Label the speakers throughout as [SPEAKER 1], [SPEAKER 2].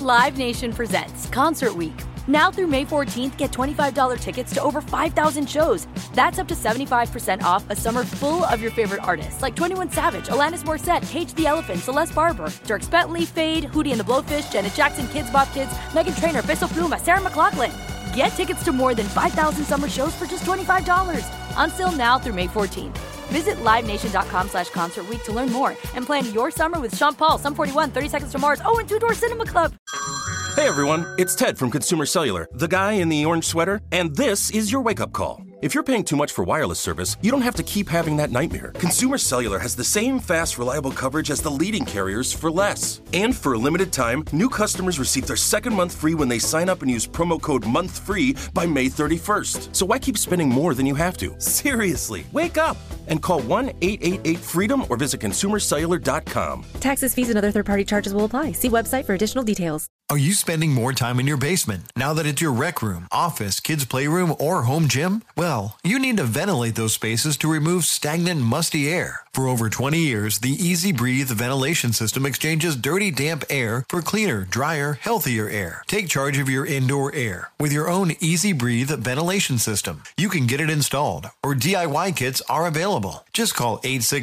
[SPEAKER 1] Live Nation presents Concert Week. Now through May 14th, get $25 tickets to over 5,000 shows. That's up to 75% off a summer full of your favorite artists like 21 Savage, Alanis Morissette, Cage the Elephant, Celeste Barber, Dierks Bentley, Fade, Hootie and the Blowfish, Janet Jackson, Kidz Bop Kids, Meghan Trainor, Peso Pluma, Sarah McLachlan. Get tickets to more than 5,000 summer shows for just $25. Until now through May 14th. Visit LiveNation.com/Concert Week to learn more and plan your summer with Sean Paul, Sum 41, 30 Seconds to Mars, and Two Door Cinema Club.
[SPEAKER 2] Hey everyone, it's Ted from Consumer Cellular, the guy in the orange sweater, and this is your wake-up call. If you're paying too much for wireless service, you don't have to keep having that nightmare. Consumer Cellular has the same fast, reliable coverage as the leading carriers for less. And for a limited time, new customers receive their second month free when they sign up and use promo code MONTHFREE by May 31st. So why keep spending more than you have to? Seriously, wake up and call 1-888-FREEDOM or visit consumercellular.com.
[SPEAKER 3] Taxes, fees, and other third-party charges will apply. See website for additional details.
[SPEAKER 4] Are you spending more time in your basement now that it's your rec room, office, kids' playroom, or home gym? Well, you need to ventilate those spaces to remove stagnant, musty air. For over 20 years, the Easy Breathe ventilation system exchanges dirty, damp air for cleaner, drier, healthier air. Take charge of your indoor air with your own Easy Breathe ventilation system. You can get it installed, or DIY kits are available. Just call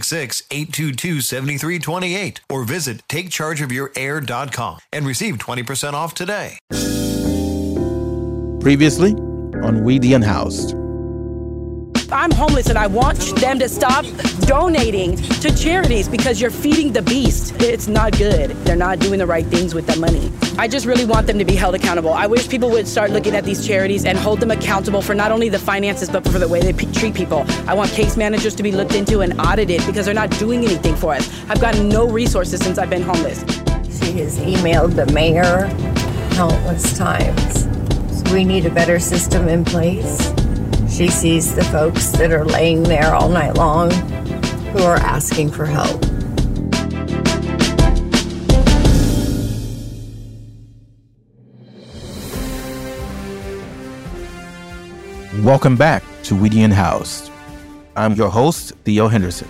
[SPEAKER 4] 866-822-7328 or visit takechargeofyourair.com and receive 20% off today.
[SPEAKER 5] Previously on We the Unhoused.
[SPEAKER 6] I'm homeless and I want them to stop donating to charities because you're feeding the beast. It's not good. They're not doing the right things with that money. I just really want them to be held accountable. I wish people would start looking at these charities and hold them accountable for not only the finances, but for the way they treat people. I want case managers to be looked into and audited because they're not doing anything for us. I've gotten no resources since I've been homeless.
[SPEAKER 7] She has emailed the mayor countless times. So we need a better system in place. She sees the folks that are laying there all night long who are asking for help.
[SPEAKER 5] Welcome back to We the Unhoused. I'm your host, Theo Henderson.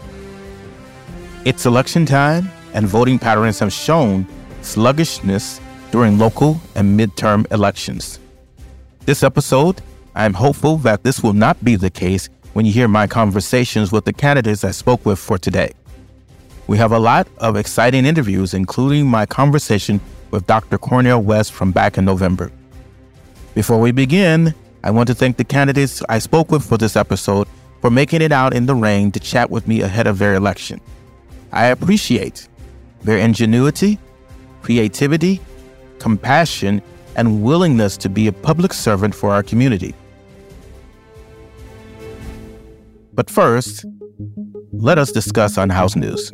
[SPEAKER 5] It's election time, and voting patterns have shown sluggishness during local and midterm elections. This episode, I'm hopeful that this will not be the case when you hear my conversations with the candidates I spoke with for today. We have a lot of exciting interviews, including my conversation with Dr. Cornel West from back in November. Before we begin, I want to thank the candidates I spoke with for this episode for making it out in the rain to chat with me ahead of their election. I appreciate their ingenuity, creativity, compassion, and willingness to be a public servant for our community. But first, let us discuss Unhoused news.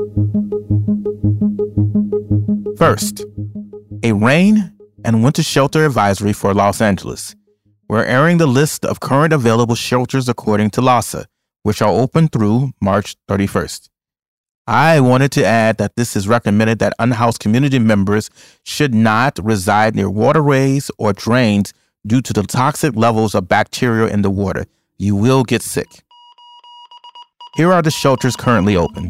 [SPEAKER 5] First, a rain and winter shelter advisory for Los Angeles. We're airing the list of current available shelters according to LAHSA, which are open through March 31st. I wanted to add that this is recommended that unhoused community members should not reside near waterways or drains due to the toxic levels of bacteria in the water. You will get sick. Here are the shelters currently open.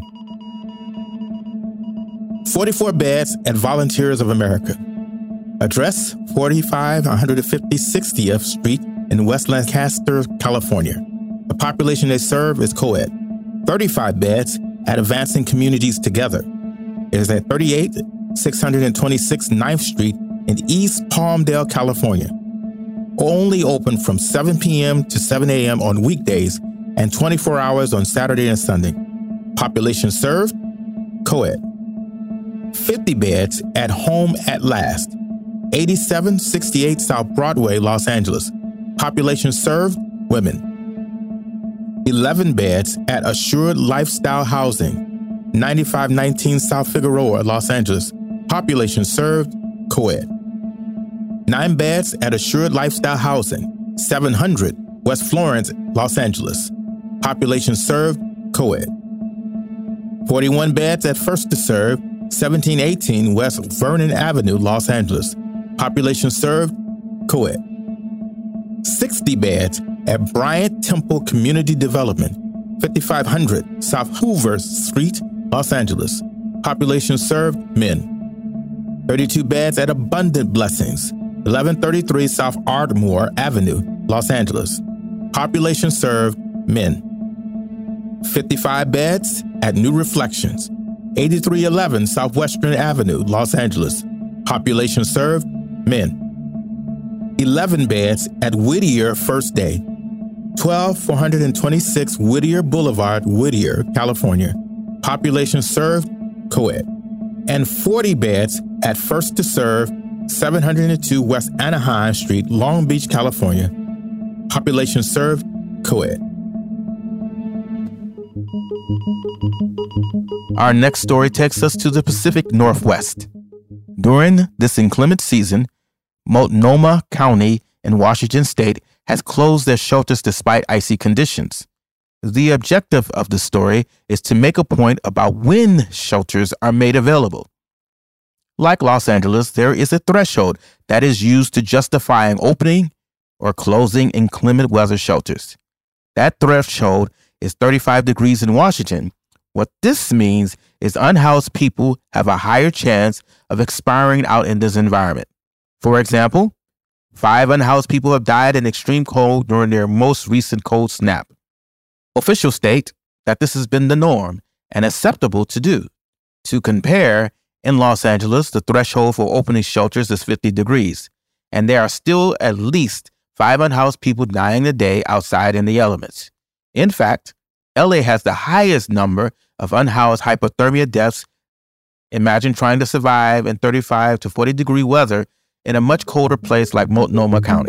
[SPEAKER 8] 44 beds at Volunteers of America. Address 4550 60th Street in West Lancaster, California. The population they serve is co-ed. 35 beds at Advancing Communities Together. It is at 626 9th Street in East Palmdale, California. Only open from 7 p.m. to 7 a.m. on weekdays and 24 hours on Saturday and Sunday. Population served, co-ed. 50 beds at Home at Last, 8768 South Broadway, Los Angeles. Population served, women. 11 beds at Assured Lifestyle Housing, 9519 South Figueroa, Los Angeles. Population served, co-ed. 9 beds at Assured Lifestyle Housing, 700 West Florence, Los Angeles. Population served, co-ed. 41 beds at First to Serve, 1718 West Vernon Avenue, Los Angeles. Population served, co-ed. 60 beds at Bryant Temple Community Development, 5500 South Hoover Street, Los Angeles. Population served, men. 32 beds at Abundant Blessings, 1133 South Ardmore Avenue, Los Angeles. Population served, men. 55 beds at New Reflections, 8311 Southwestern Avenue, Los Angeles. Population served, men. 11 beds at Whittier First Day, 12426 Whittier Boulevard, Whittier, California. Population served, co-ed. And 40 beds at First to Serve, 702 West Anaheim Street, Long Beach, California. Population served, co-ed.
[SPEAKER 5] Our next story takes us to the Pacific Northwest. During this inclement season, Multnomah County in Washington State has closed their shelters despite icy conditions. The objective of the story is to make a point about when shelters are made available. Like Los Angeles, there is a threshold that is used to justifying opening or closing inclement weather shelters. That threshold is 35 degrees in Washington. What this means is unhoused people have a higher chance of expiring out in this environment. For example, 5 unhoused people have died in extreme cold during their most recent cold snap. Officials state that this has been the norm and acceptable to do. To compare, in Los Angeles, the threshold for opening shelters is 50 degrees, and there are still at least 5 unhoused people dying a day outside in the elements. In fact, LA has the highest number of unhoused hypothermia deaths. Imagine trying to survive in 35 to 40 degree weather in a much colder place like Multnomah County.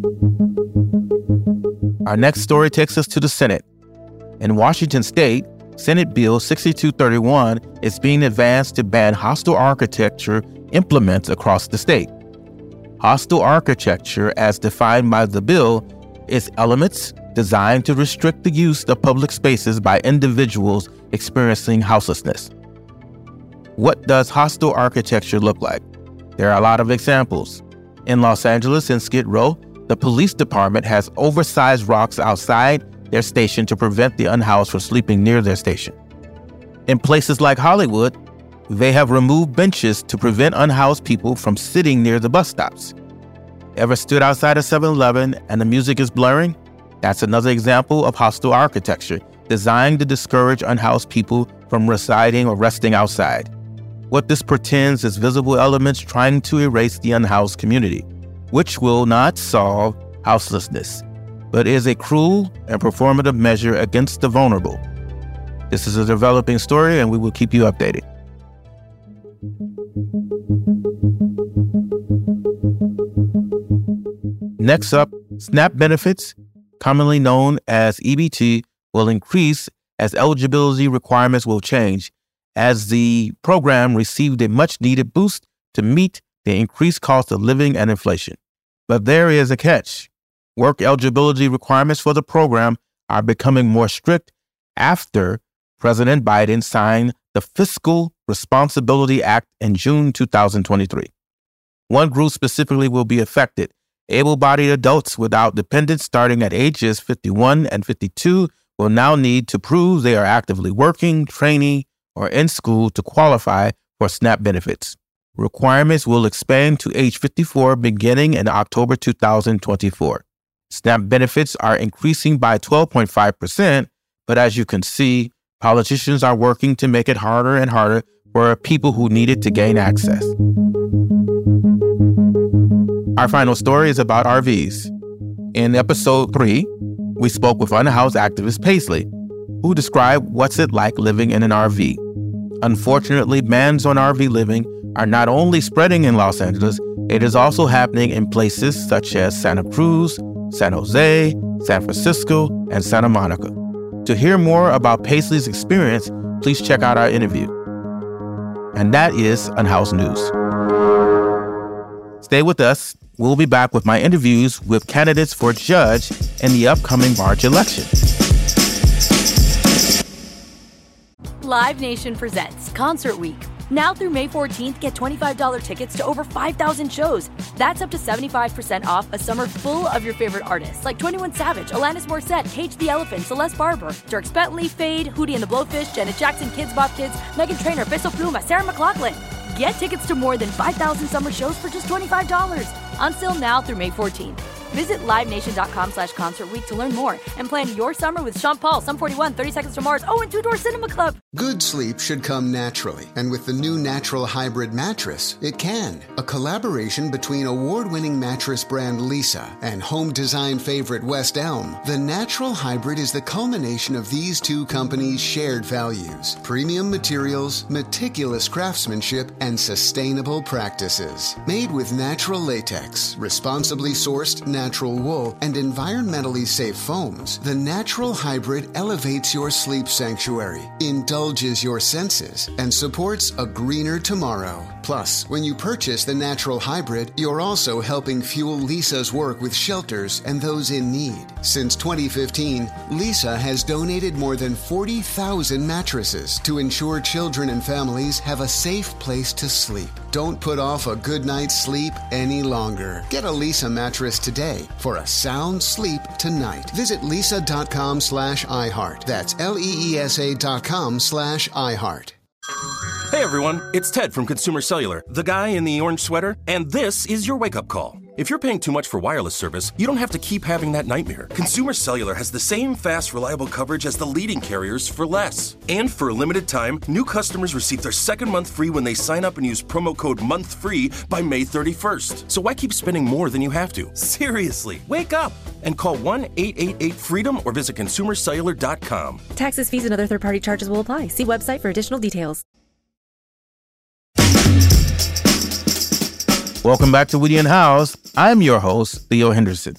[SPEAKER 5] Our next story takes us to the Senate. In Washington State, Senate Bill 6231 is being advanced to ban hostile architecture implements across the state. Hostile architecture, as defined by the bill, is elements designed to restrict the use of public spaces by individuals experiencing houselessness. What does hostile architecture look like? There are a lot of examples. In Los Angeles, in Skid Row, the police department has oversized rocks outside their station to prevent the unhoused from sleeping near their station. In places like Hollywood, they have removed benches to prevent unhoused people from sitting near the bus stops. Ever stood outside a 7-Eleven and the music is blaring? That's another example of hostile architecture, designed to discourage unhoused people from residing or resting outside. What this pretends is visible elements trying to erase the unhoused community, which will not solve houselessness, but is a cruel and performative measure against the vulnerable. This is a developing story, and we will keep you updated. Next up, SNAP benefits, commonly known as EBT, will increase as eligibility requirements will change, as the program received a much-needed boost to meet the increased cost of living and inflation. But there is a catch. Work eligibility requirements for the program are becoming more strict after President Biden signed the Fiscal Responsibility Act in June 2023. One group specifically will be affected. Able-bodied adults without dependents starting at ages 51 and 52 will now need to prove they are actively working, training, or in school to qualify for SNAP benefits. Requirements will expand to age 54 beginning in October 2024. SNAP benefits are increasing by 12.5%, but as you can see, politicians are working to make it harder and harder for people who need it to gain access. Our final story is about RVs. In episode 3, we spoke with unhoused activist Paisley, who described what's it like living in an RV. Unfortunately, bans on RV living are not only spreading in Los Angeles, it is also happening in places such as Santa Cruz, San Jose, San Francisco, and Santa Monica. To hear more about Paisley's experience, please check out our interview. And that is Unhoused News. Stay with us. We'll be back with my interviews with candidates for judge in the upcoming March election.
[SPEAKER 1] Live Nation presents Concert Week. Now through May 14th, get $25 tickets to over 5,000 shows. That's up to 75% off a summer full of your favorite artists like 21 Savage, Alanis Morissette, Cage the Elephant, Celeste Barber, Dierks Bentley, Fade, Hootie and the Blowfish, Janet Jackson, Kidz Bop Kids, Meghan Trainor, Peso Pluma, Sarah McLachlan. Get tickets to more than 5,000 summer shows for just $25. On sale now through May 14th. Visit LiveNation.com/Concert Week to learn more and plan your summer with Sean Paul, Sum 41, 30 Seconds to Mars, and Two Door Cinema Club.
[SPEAKER 9] Good sleep should come naturally, and with the new Natural Hybrid mattress, it can. A collaboration between award-winning mattress brand Leesa and home design favorite West Elm, the Natural Hybrid is the culmination of these two companies' shared values: premium materials, meticulous craftsmanship, and sustainable practices. Made with natural latex, responsibly sourced natural wool, and environmentally safe foams, the Natural Hybrid elevates your sleep sanctuary, indulges your senses, and supports a greener tomorrow. Plus, when you purchase the Natural Hybrid, you're also helping fuel Leesa's work with shelters and those in need. Since 2015, Leesa has donated more than 40,000 mattresses to ensure children and families have a safe place to sleep. Don't put off a good night's sleep any longer. Get a Leesa mattress today for a sound sleep tonight. Visit leesa.com/iHeart. That's LEESA.com/iHeart.
[SPEAKER 2] Hey everyone, it's Ted from Consumer Cellular, the guy in the orange sweater, and this is your wake-up call. If you're paying too much for wireless service, you don't have to keep having that nightmare. Consumer Cellular has the same fast, reliable coverage as the leading carriers for less. And for a limited time, new customers receive their second month free when they sign up and use promo code MONTHFREE by May 31st. So why keep spending more than you have to? Seriously, wake up and call 1-888-FREEDOM or visit consumercellular.com.
[SPEAKER 3] Taxes, fees, and other third-party charges will apply. See website for additional details.
[SPEAKER 5] Welcome back to Weedy and House. I'm your host, Theo Henderson.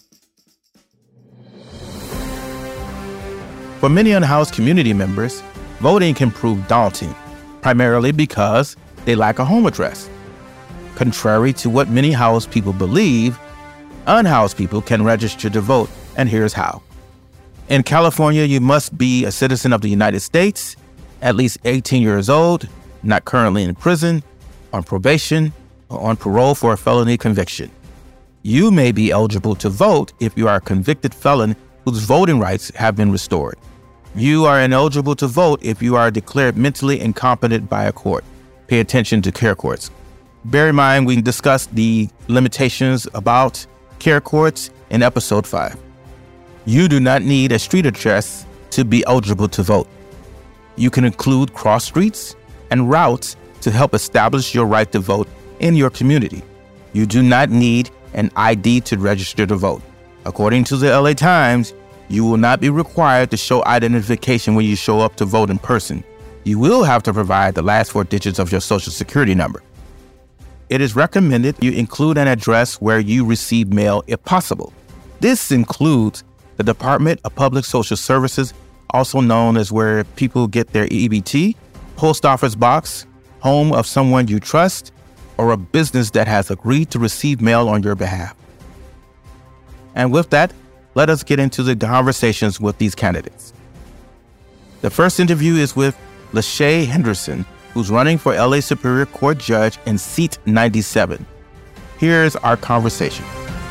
[SPEAKER 5] For many unhoused community members, voting can prove daunting, primarily because they lack a home address. Contrary to what many housed people believe, unhoused people can register to vote, and here's how. In California, you must be a citizen of the United States, at least 18 years old, not currently in prison, on probation, or on parole for a felony conviction. You may be eligible to vote if you are a convicted felon whose voting rights have been restored. You are ineligible to vote if you are declared mentally incompetent by a court. Pay attention to care courts. Bear in mind, we discussed the limitations about care courts in episode 5. You do not need a street address to be eligible to vote. You can include cross streets and routes to help establish your right to vote in your community. You do not need an ID to register to vote. According to the LA Times, you will not be required to show identification when you show up to vote in person. You will have to provide the last 4 digits of your social security number. It is recommended you include an address where you receive mail if possible. This includes the Department of Public Social Services, also known as where people get their EBT, post office box, home of someone you trust, or a business that has agreed to receive mail on your behalf. And with that, let us get into the conversations with these candidates. The first interview is with Lachey Henderson, who's running for LA Superior Court Judge in seat 97. Here's our conversation.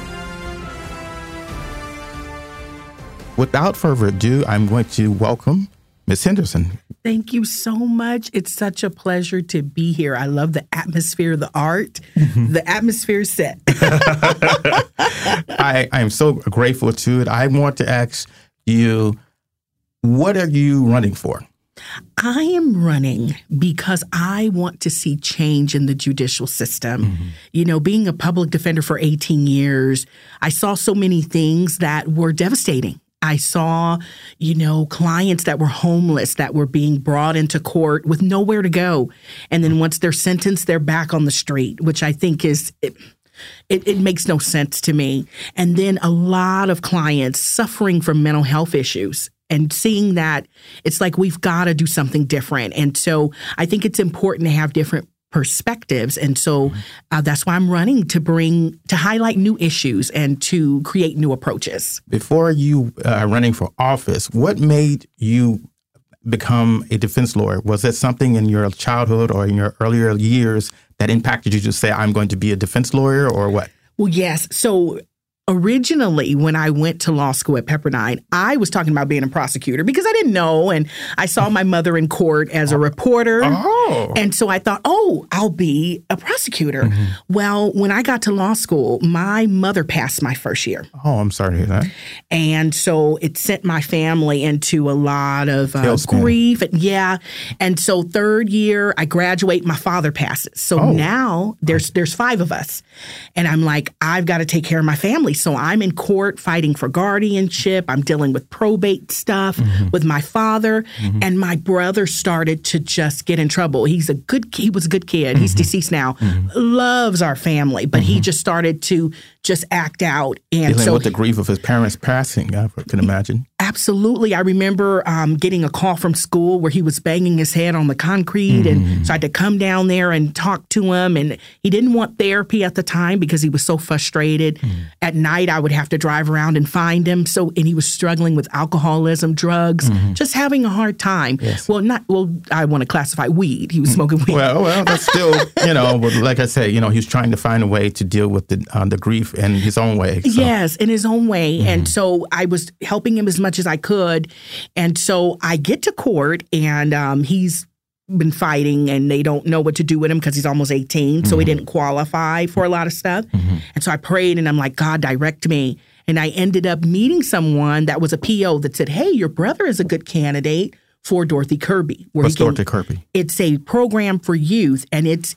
[SPEAKER 8] Without further ado, I'm going to welcome Ms. Henderson.
[SPEAKER 10] Thank you so much. It's such a pleasure to be here. I love the atmosphere, the art, the atmosphere set.
[SPEAKER 8] I am so grateful to it. I want to ask you, what are you running for?
[SPEAKER 10] I am running because I want to see change in the judicial system. Mm-hmm. You know, being a public defender for 18 years, I saw so many things that were devastating. I saw, clients that were homeless that were being brought into court with nowhere to go. And then once they're sentenced, they're back on the street, which I think is, it makes no sense to me. And then a lot of clients suffering from mental health issues. And seeing that, it's like we've got to do something different. And so I think it's important to have different perspectives. And so that's why I'm running, to highlight new issues and to create new approaches.
[SPEAKER 8] Before you running for office, what made you become a defense lawyer? Was that something in your childhood or in your earlier years that impacted you to say, I'm going to be a defense lawyer, or what?
[SPEAKER 10] Well, yes. So originally, when I went to law school at Pepperdine, I was talking about being a prosecutor because I didn't know. And I saw my mother in court as a reporter. Oh. And so I thought, I'll be a prosecutor. Mm-hmm. Well, when I got to law school, my mother passed my first year.
[SPEAKER 8] Oh, I'm sorry to hear that.
[SPEAKER 10] And so it sent my family into a lot of grief. And so third year, I graduate, my father passes. So now there's 5 of us. And I'm like, I've got to take care of my family. So I'm in court fighting for guardianship. I'm dealing with probate stuff with my father. Mm-hmm. And my brother started to just get in trouble. He was a good kid. He's deceased now. Loves our family. But he just started to just act out. And
[SPEAKER 8] dealing with the grief of his parents passing, I can imagine.
[SPEAKER 10] Absolutely. I remember getting a call from school where he was banging his head on the concrete. And so I had to come down there and talk to him. And he didn't want therapy at the time because he was so frustrated. At night, I would have to drive around and find him. And he was struggling with alcoholism, drugs, just having a hard time. Yes. I want to classify weed. He was smoking weed.
[SPEAKER 8] Well, that's still, like I say, he was trying to find a way to deal with the grief in his own way. So.
[SPEAKER 10] Yes, in his own way. And so I was helping him as much as I could. And so I get to court and he's been fighting and they don't know what to do with him because he's almost 18. So he didn't qualify for a lot of stuff. And so I prayed and I'm like, God, direct me. And I ended up meeting someone that was a PO that said, hey, your brother is a good candidate for Dorothy Kirby.
[SPEAKER 8] What's Dorothy Kirby?
[SPEAKER 10] It's a program for youth and it's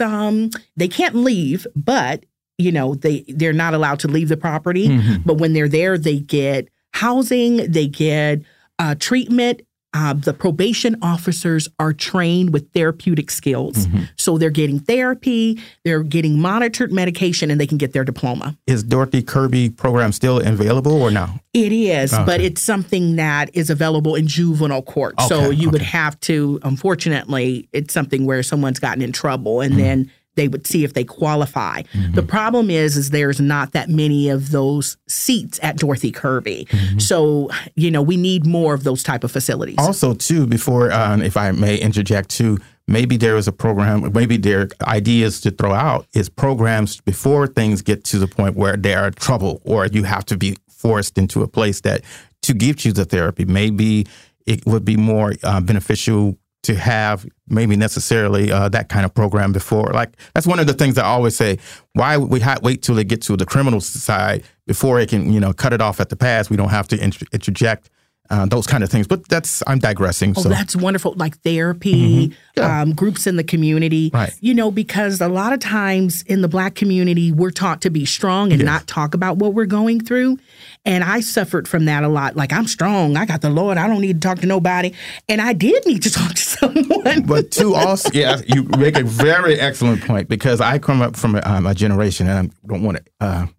[SPEAKER 10] they can't leave, but they're not allowed to leave the property. But when they're there, they get housing, they get treatment. The probation officers are trained with therapeutic skills. So they're getting therapy, they're getting monitored medication, and they can get their diploma.
[SPEAKER 8] Is Dorothy Kirby program still available or no?
[SPEAKER 10] It is, but it's something that is available in juvenile court. Okay. So you would have to, unfortunately, it's something where someone's gotten in trouble and then they would see if they qualify. The problem is there's not that many of those seats at Dorothy Kirby. So, we need more of those type of facilities.
[SPEAKER 8] Also, too, before, if I may interject, too, maybe there is a program, maybe their ideas to throw out is programs before things get to the point where they are in trouble or you have to be forced into a place that to give you the therapy. Maybe it would be more beneficial to have maybe necessarily that kind of program before. Like, that's one of the things I always say, why would we wait till they get to the criminal side before it can, cut it off at the pass? We don't have to interject those kind of things. But I'm digressing.
[SPEAKER 10] Oh, so. That's wonderful. Like therapy, groups in the community.
[SPEAKER 8] Right.
[SPEAKER 10] Because a lot of times in the Black community, we're taught to be strong and not talk about what we're going through. And I suffered from that a lot. Like, I'm strong. I got the Lord. I don't need to talk to nobody. And I did need to talk to someone.
[SPEAKER 8] But also, you make a very excellent point because I come up from a generation, and I don't want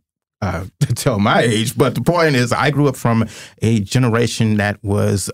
[SPEAKER 8] to tell my age, but the point is I grew up from a generation that was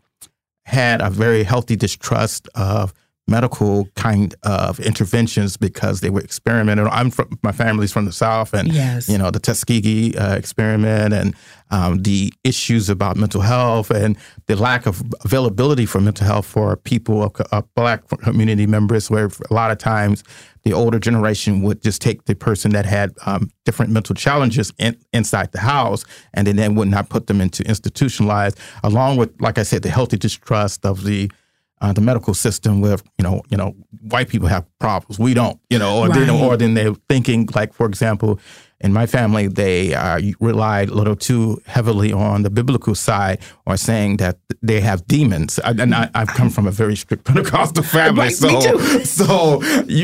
[SPEAKER 8] had a very healthy distrust of medical kind of interventions because they were experimental. My family's from the South, and the Tuskegee experiment, and the issues about mental health and the lack of availability for mental health for people of Black community members, where a lot of times the older generation would just take the person that had different mental challenges inside the house, and then they would not put them into institutionalized, along with, like I said, the healthy distrust of the medical system where, white people have problems. We don't, or then they're thinking, like, for example, in my family, they relied a little too heavily on the biblical side, or saying that they have demons. And I've come from a very strict Pentecostal family,
[SPEAKER 10] right, me too.
[SPEAKER 8] So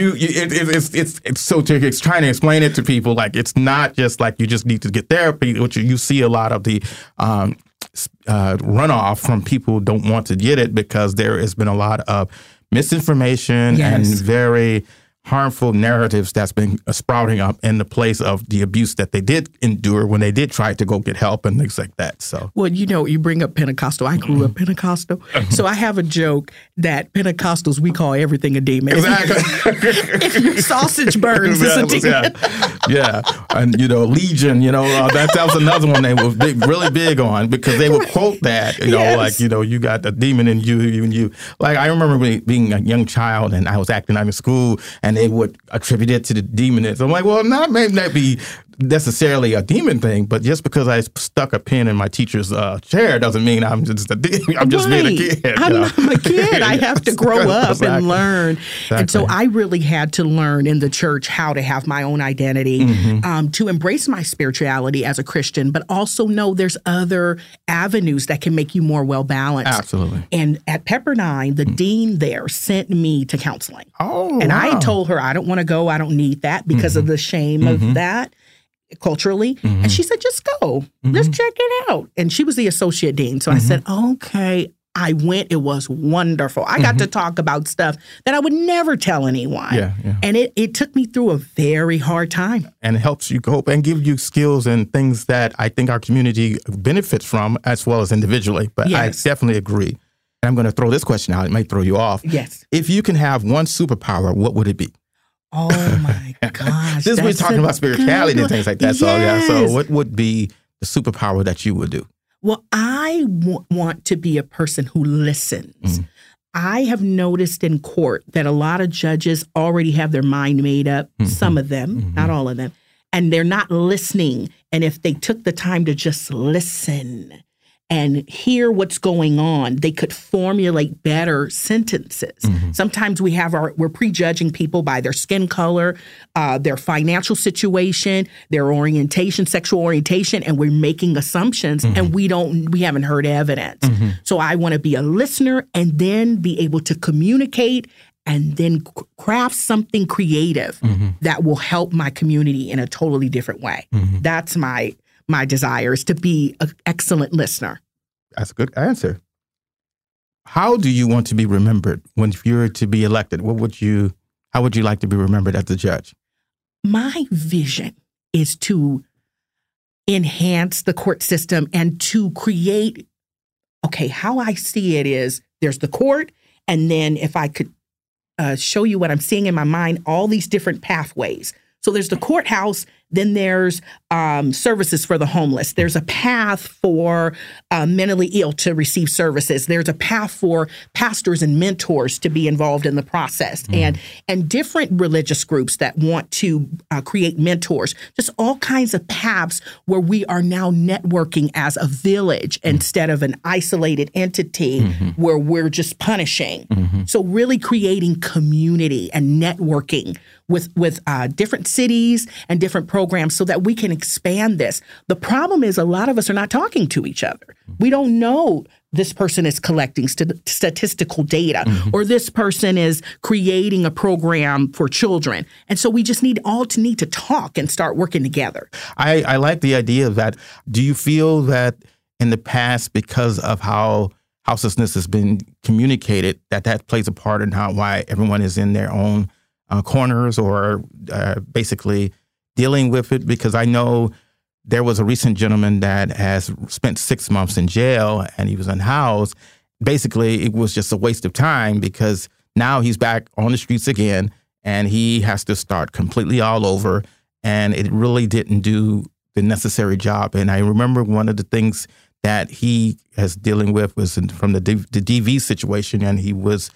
[SPEAKER 8] it's trying to explain it to people, like, it's not just like you just need to get therapy, which you see a lot of the runoff from people who don't want to get it because there has been a lot of misinformation and very harmful narratives that's been sprouting up in the place of the abuse that they did endure when they did try to go get help and things like that. So,
[SPEAKER 10] well, you bring up Pentecostal. I grew up Pentecostal, so I have a joke that Pentecostals, we call everything a demon.
[SPEAKER 8] Exactly.
[SPEAKER 10] If your sausage burns, it's a demon.
[SPEAKER 8] Yeah. And Legion. That was another one they were really big on because they would quote that. You got a demon in you. Like, I remember being a young child and I was acting out in school and they would attribute it to the demonism. I'm like, well, maybe that be necessarily a demon thing, but just because I stuck a pin in my teacher's chair doesn't mean I'm just I'm just being a kid.
[SPEAKER 10] I'm a kid. I have to grow up and learn. Exactly. And so I really had to learn in the church how to have my own identity, to embrace my spirituality as a Christian, but also know there's other avenues that can make you more well-balanced.
[SPEAKER 8] Absolutely.
[SPEAKER 10] And at Pepperdine, the dean there sent me to counseling.
[SPEAKER 8] Oh,
[SPEAKER 10] and
[SPEAKER 8] wow.
[SPEAKER 10] I told her, I don't want to go. I don't need that because of the shame of that culturally. And she said, just go. Let's check it out. And she was the associate dean. So I said, okay. I went. It was wonderful. I got to talk about stuff that I would never tell anyone.
[SPEAKER 8] Yeah.
[SPEAKER 10] And it took me through a very hard time.
[SPEAKER 8] And it helps you cope and give you skills and things that I think our community benefits from as well as individually. But I definitely agree. And I'm going to throw this question out. It might throw you off.
[SPEAKER 10] Yes.
[SPEAKER 8] If you can have one superpower, what would it be?
[SPEAKER 10] Oh, my gosh.
[SPEAKER 8] This we're talking about spirituality and things like that.
[SPEAKER 10] Yes.
[SPEAKER 8] So what would be the superpower that you would do?
[SPEAKER 10] Well, I want to be a person who listens. I have noticed in court that a lot of judges already have their mind made up, some of them, not all of them, and they're not listening. And if they took the time to just listen and hear what's going on, they could formulate better sentences. Sometimes we're prejudging people by their skin color, their financial situation, their orientation, sexual orientation, and we're making assumptions and we haven't heard evidence. So I want to be a listener and then be able to communicate and then craft something creative that will help my community in a totally different way. That's my desire, is to be an excellent listener.
[SPEAKER 8] That's a good answer. How do you want to be remembered when you're to be elected? How would you like to be remembered as a judge?
[SPEAKER 10] My vision is to enhance the court system and to create, how I see it is there's the court, and then if I could show you what I'm seeing in my mind, all these different pathways. So there's the courthouse, then there's services for the homeless. There's a path for mentally ill to receive services. There's a path for pastors and mentors to be involved in the process, and different religious groups that want to create mentors. Just all kinds of paths where we are now networking as a village instead of an isolated entity where we're just punishing. So really creating community and networking with different cities and different programs so that we can expand this. The problem is a lot of us are not talking to each other. We don't know this person is collecting statistical data or this person is creating a program for children. And so we just need to talk and start working together.
[SPEAKER 8] I like the idea of that. Do you feel that in the past, because of how houselessness has been communicated, that plays a part in why everyone is in their own corners or basically dealing with it? Because I know there was a recent gentleman that has spent 6 months in jail and he was unhoused. Basically, it was just a waste of time because now he's back on the streets again and he has to start completely all over. And it really didn't do the necessary job. And I remember one of the things that he is dealing with was from the DV situation, and he was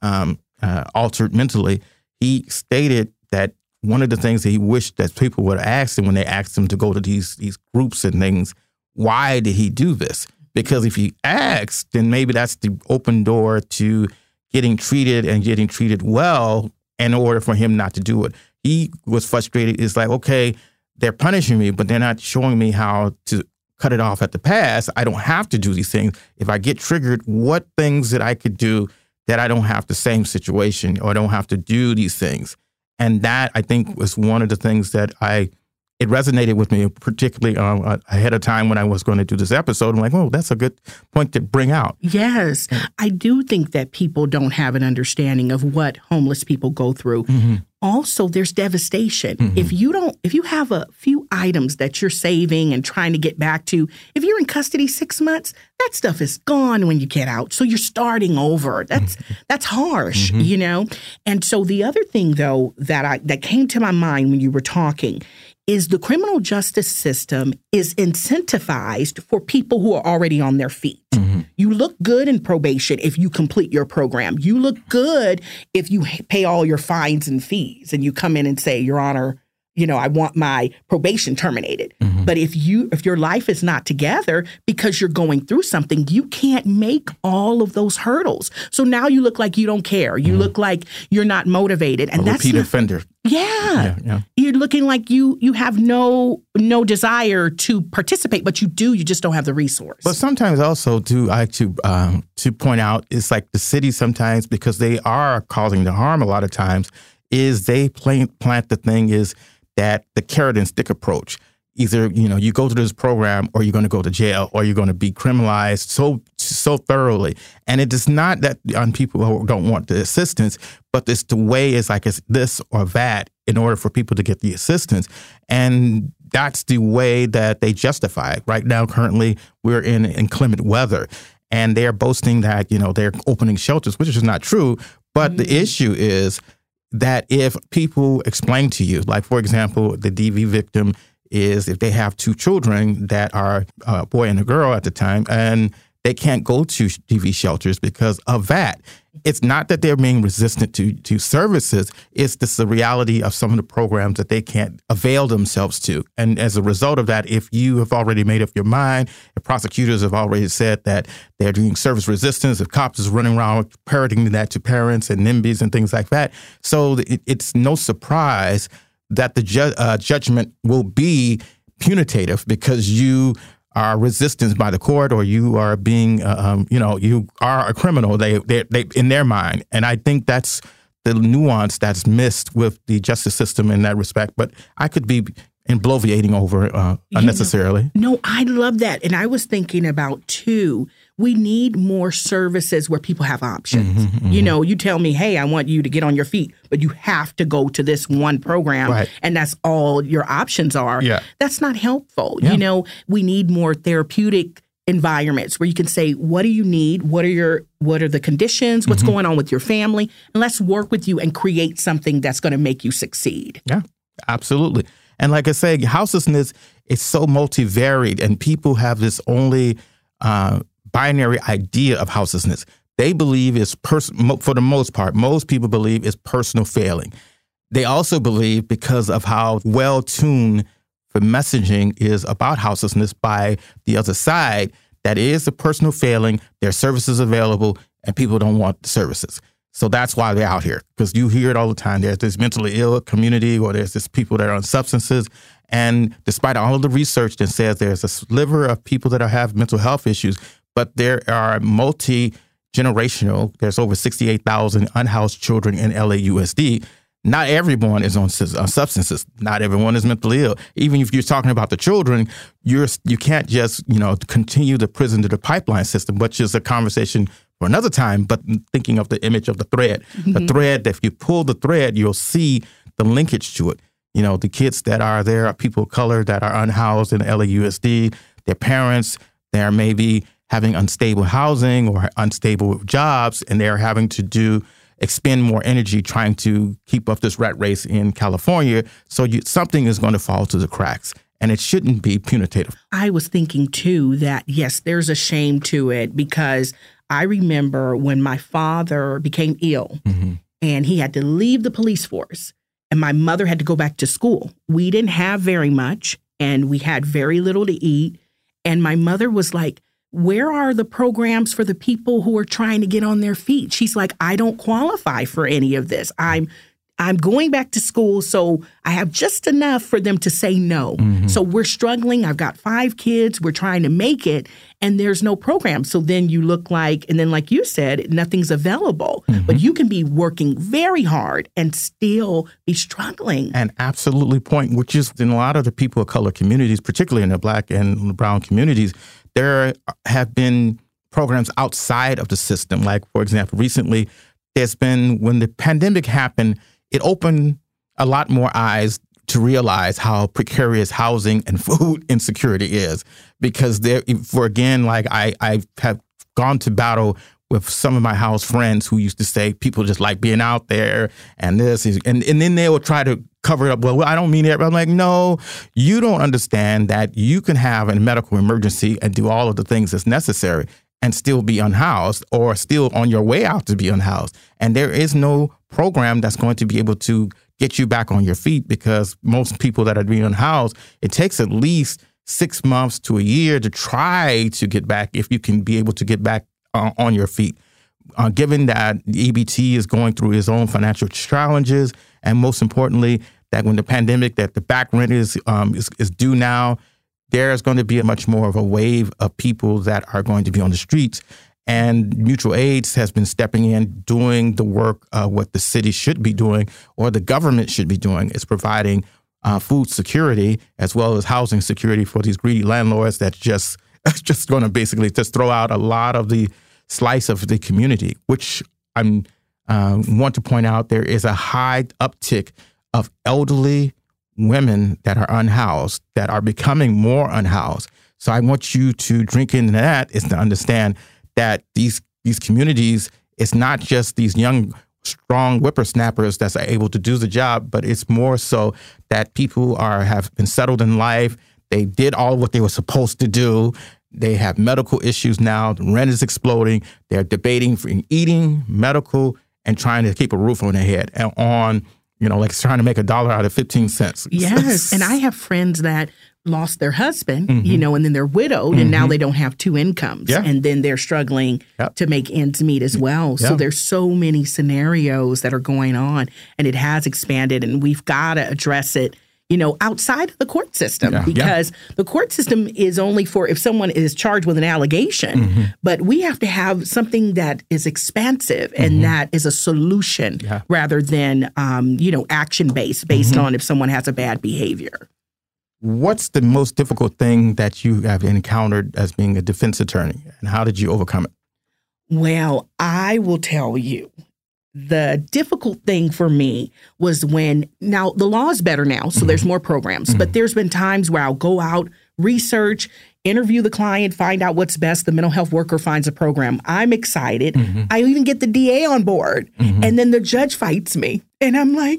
[SPEAKER 8] altered mentally. He stated that one of the things that he wished that people would ask him when they asked him to go to these groups and things, why did he do this? Because if he asks, then maybe that's the open door to getting treated well in order for him not to do it. He was frustrated. It's like, okay, they're punishing me, but they're not showing me how to cut it off at the pass. I don't have to do these things. If I get triggered, what things that I could do that I don't have the same situation or I don't have to do these things? And that, I think, was one of the things that it resonated with me, particularly ahead of time when I was going to do this episode. I'm like, oh, that's a good point to bring out.
[SPEAKER 10] Yes. I do think that people don't have an understanding of what homeless people go through. Also, there's devastation. If you have a few items that you're saving and trying to get back to, if you're in custody 6 months, that stuff is gone when you get out. So you're starting over. That's harsh, you know? And so the other thing, though, that came to my mind when you were talking is the criminal justice system is incentivized for people who are already on their feet. You look good in probation if you complete your program. You look good if you pay all your fines and fees and you come in and say, Your Honor, I want my probation terminated. But if your life is not together because you're going through something, you can't make all of those hurdles. So now you look like you don't care. You look like you're not motivated. And
[SPEAKER 5] that's repeat offender.
[SPEAKER 10] Yeah. You're looking like you have no desire to participate, but you do. You just don't have the resource.
[SPEAKER 5] But sometimes also to point out, it's like the city sometimes, because they are causing the harm a lot of times, is they plant the thing is that the carrot and stick approach. Either, you go to this program or you're going to go to jail or you're going to be criminalized so thoroughly. And it is not that on people who don't want the assistance, but it's the way it's like it's this or that in order for people to get the assistance. And that's the way that they justify it. Right now, currently, we're in inclement weather. And they're boasting that, they're opening shelters, which is not true. But the issue is that if people explain to you, like, for example, the DV victim is if they have two children that are a boy and a girl at the time, and they can't go to DV shelters because of that. It's not that they're being resistant to services. It's just the reality of some of the programs that they can't avail themselves to. And as a result of that, if you have already made up your mind, if prosecutors have already said that they're doing service resistance, if cops is running around parroting that to parents and NIMBYs and things like that. So it's no surprise that the judgment will be punitive because you are resistant by the court or you are being, you are a criminal. They in their mind. And I think that's the nuance that's missed with the justice system in that respect. But I could be bloviating over unnecessarily.
[SPEAKER 10] No, I love that. And I was thinking about, too, we need more services where people have options. You tell me, hey, I want you to get on your feet, but you have to go to this one program, right, and that's all your options are. Yeah. That's not helpful. Yeah. We need more therapeutic environments where you can say, what do you need? What are the conditions? What's going on with your family? And let's work with you and create something that's going to make you succeed.
[SPEAKER 5] Yeah, absolutely. And like I say, houselessness is so multivariate, and people have this only binary idea of houselessness. They believe it's for the most part, most people believe it's personal failing. They also believe, because of how well-tuned the messaging is about houselessness by the other side, that it is a personal failing, there are services available, and people don't want the services. So that's why they're out here, because you hear it all the time. There's this mentally ill community, or there's this people that are on substances. And despite all of the research that says there's a sliver of people that have mental health issues, but there are multi-generational, there's over 68,000 unhoused children in LAUSD. Not everyone is on substances. Not everyone is mentally ill. Even if you're talking about the children, you can't just, continue the prison to the pipeline system, which is a conversation for another time. But thinking of the image of the thread, the thread, if you pull the thread, you'll see the linkage to it. The kids that are there are people of color that are unhoused in LAUSD. Their parents, they're maybe having unstable housing or unstable jobs, and they're having to expend more energy trying to keep up this rat race in California. So something is going to fall to the cracks, and it shouldn't be punitive.
[SPEAKER 10] I was thinking, too, that, yes, there's a shame to it, because I remember when my father became ill and he had to leave the police force and my mother had to go back to school. We didn't have very much and we had very little to eat. And my mother was like, where are the programs for the people who are trying to get on their feet? She's like, I don't qualify for any of this. I'm going back to school, so I have just enough for them to say no. So we're struggling. I've got 5 kids. We're trying to make it, and there's no program. So then you look like, and then like you said, nothing's available. But you can be working very hard and still be struggling.
[SPEAKER 5] And absolutely point, which is in a lot of the people of color communities, particularly in the Black and brown communities, there have been programs outside of the system. Like, for example, recently, there's been, when the pandemic happened, it opened a lot more eyes to realize how precarious housing and food insecurity is. Because I have gone to battle with some of my house friends who used to say people just like being out there and this is, and then they will try to cover it up. Well, I don't mean it. I'm like, no, you don't understand that you can have a medical emergency and do all of the things that's necessary and still be unhoused or still on your way out to be unhoused. And there is no program that's going to be able to
[SPEAKER 8] get you back on your feet, because most people that are being unhoused, it takes at least 6 months to a year to try to get back, if you can be able to get back on your feet. Given that EBT is going through its own financial challenges, and most importantly, that when the pandemic, that the back rent is due now, there's going to be much more of a wave of people that are going to be on the streets. And mutual aids has been stepping in, doing the work what the city should be doing, or the government should be doing, is providing food security as well as housing security for these greedy landlords that's just going to basically just throw out a lot of the slice of the community, which I want to point out there is a high uptick of elderly women that are unhoused, that are becoming more unhoused. So I want you to drink into that, is to understand that these communities, it's not just these young, strong whippersnappers that are able to do the job, but it's more so that people have been settled in life. They did all what they were supposed to do. They have medical issues now. The rent is exploding. They're debating for eating, medical, and trying to keep a roof on their head, and on, like trying to make $1 out of 15 cents.
[SPEAKER 10] Yes. And I have friends that lost their husband, and then they're widowed, and now they don't have two incomes. Yeah. And then they're struggling to make ends meet as well. Yeah. So there's so many scenarios that are going on, and it has expanded, and we've got to address it, outside of the court system, because the court system is only for if someone is charged with an allegation, but we have to have something that is expansive and that is a solution rather than, action-based, based on if someone has a bad behavior.
[SPEAKER 8] What's the most difficult thing that you have encountered as being a defense attorney, and how did you overcome it?
[SPEAKER 10] Well, I will tell you, the difficult thing for me was now the law is better now, so there's more programs, but there's been times where I'll go out, research, interview the client, find out what's best. The mental health worker finds a program. I'm excited. I even get the DA on board, and then the judge fights me. And I'm like,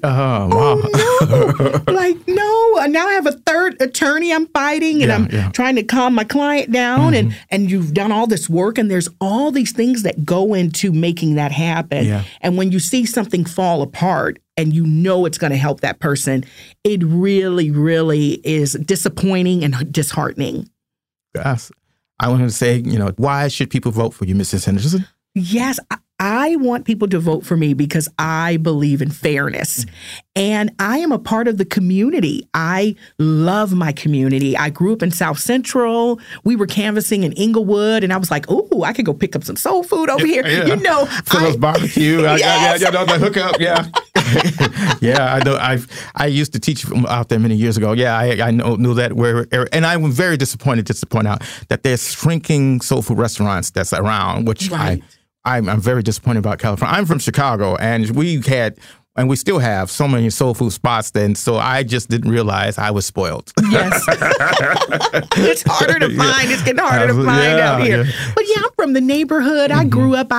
[SPEAKER 10] oh, no. Like, no. Now I have a third attorney I'm fighting, and I'm trying to calm my client down. And you've done all this work, and there's all these things that go into making that happen. Yeah. And when you see something fall apart and it's going to help that person, it really, really is disappointing and disheartening.
[SPEAKER 8] Yes. I want to say, why should people vote for you, Mrs. Henderson?
[SPEAKER 10] Yes, I want people to vote for me because I believe in fairness, and I am a part of the community. I love my community. I grew up in South Central. We were canvassing in Inglewood, and I was like, "Ooh, I could go pick up some soul food over here."
[SPEAKER 8] Yeah. Phillips barbecue. The hookup. Yeah, yeah. I know. I used to teach out there many years ago. Yeah, I knew that. And I'm very disappointed just to point out that there's shrinking soul food restaurants that's around, which I'm very disappointed about California. I'm from Chicago, and we still have so many soul food spots then, so I just didn't realize I was spoiled.
[SPEAKER 10] Yes. It's harder to find. It's getting harder to find out here. Yeah. But I'm from the neighborhood. I grew up,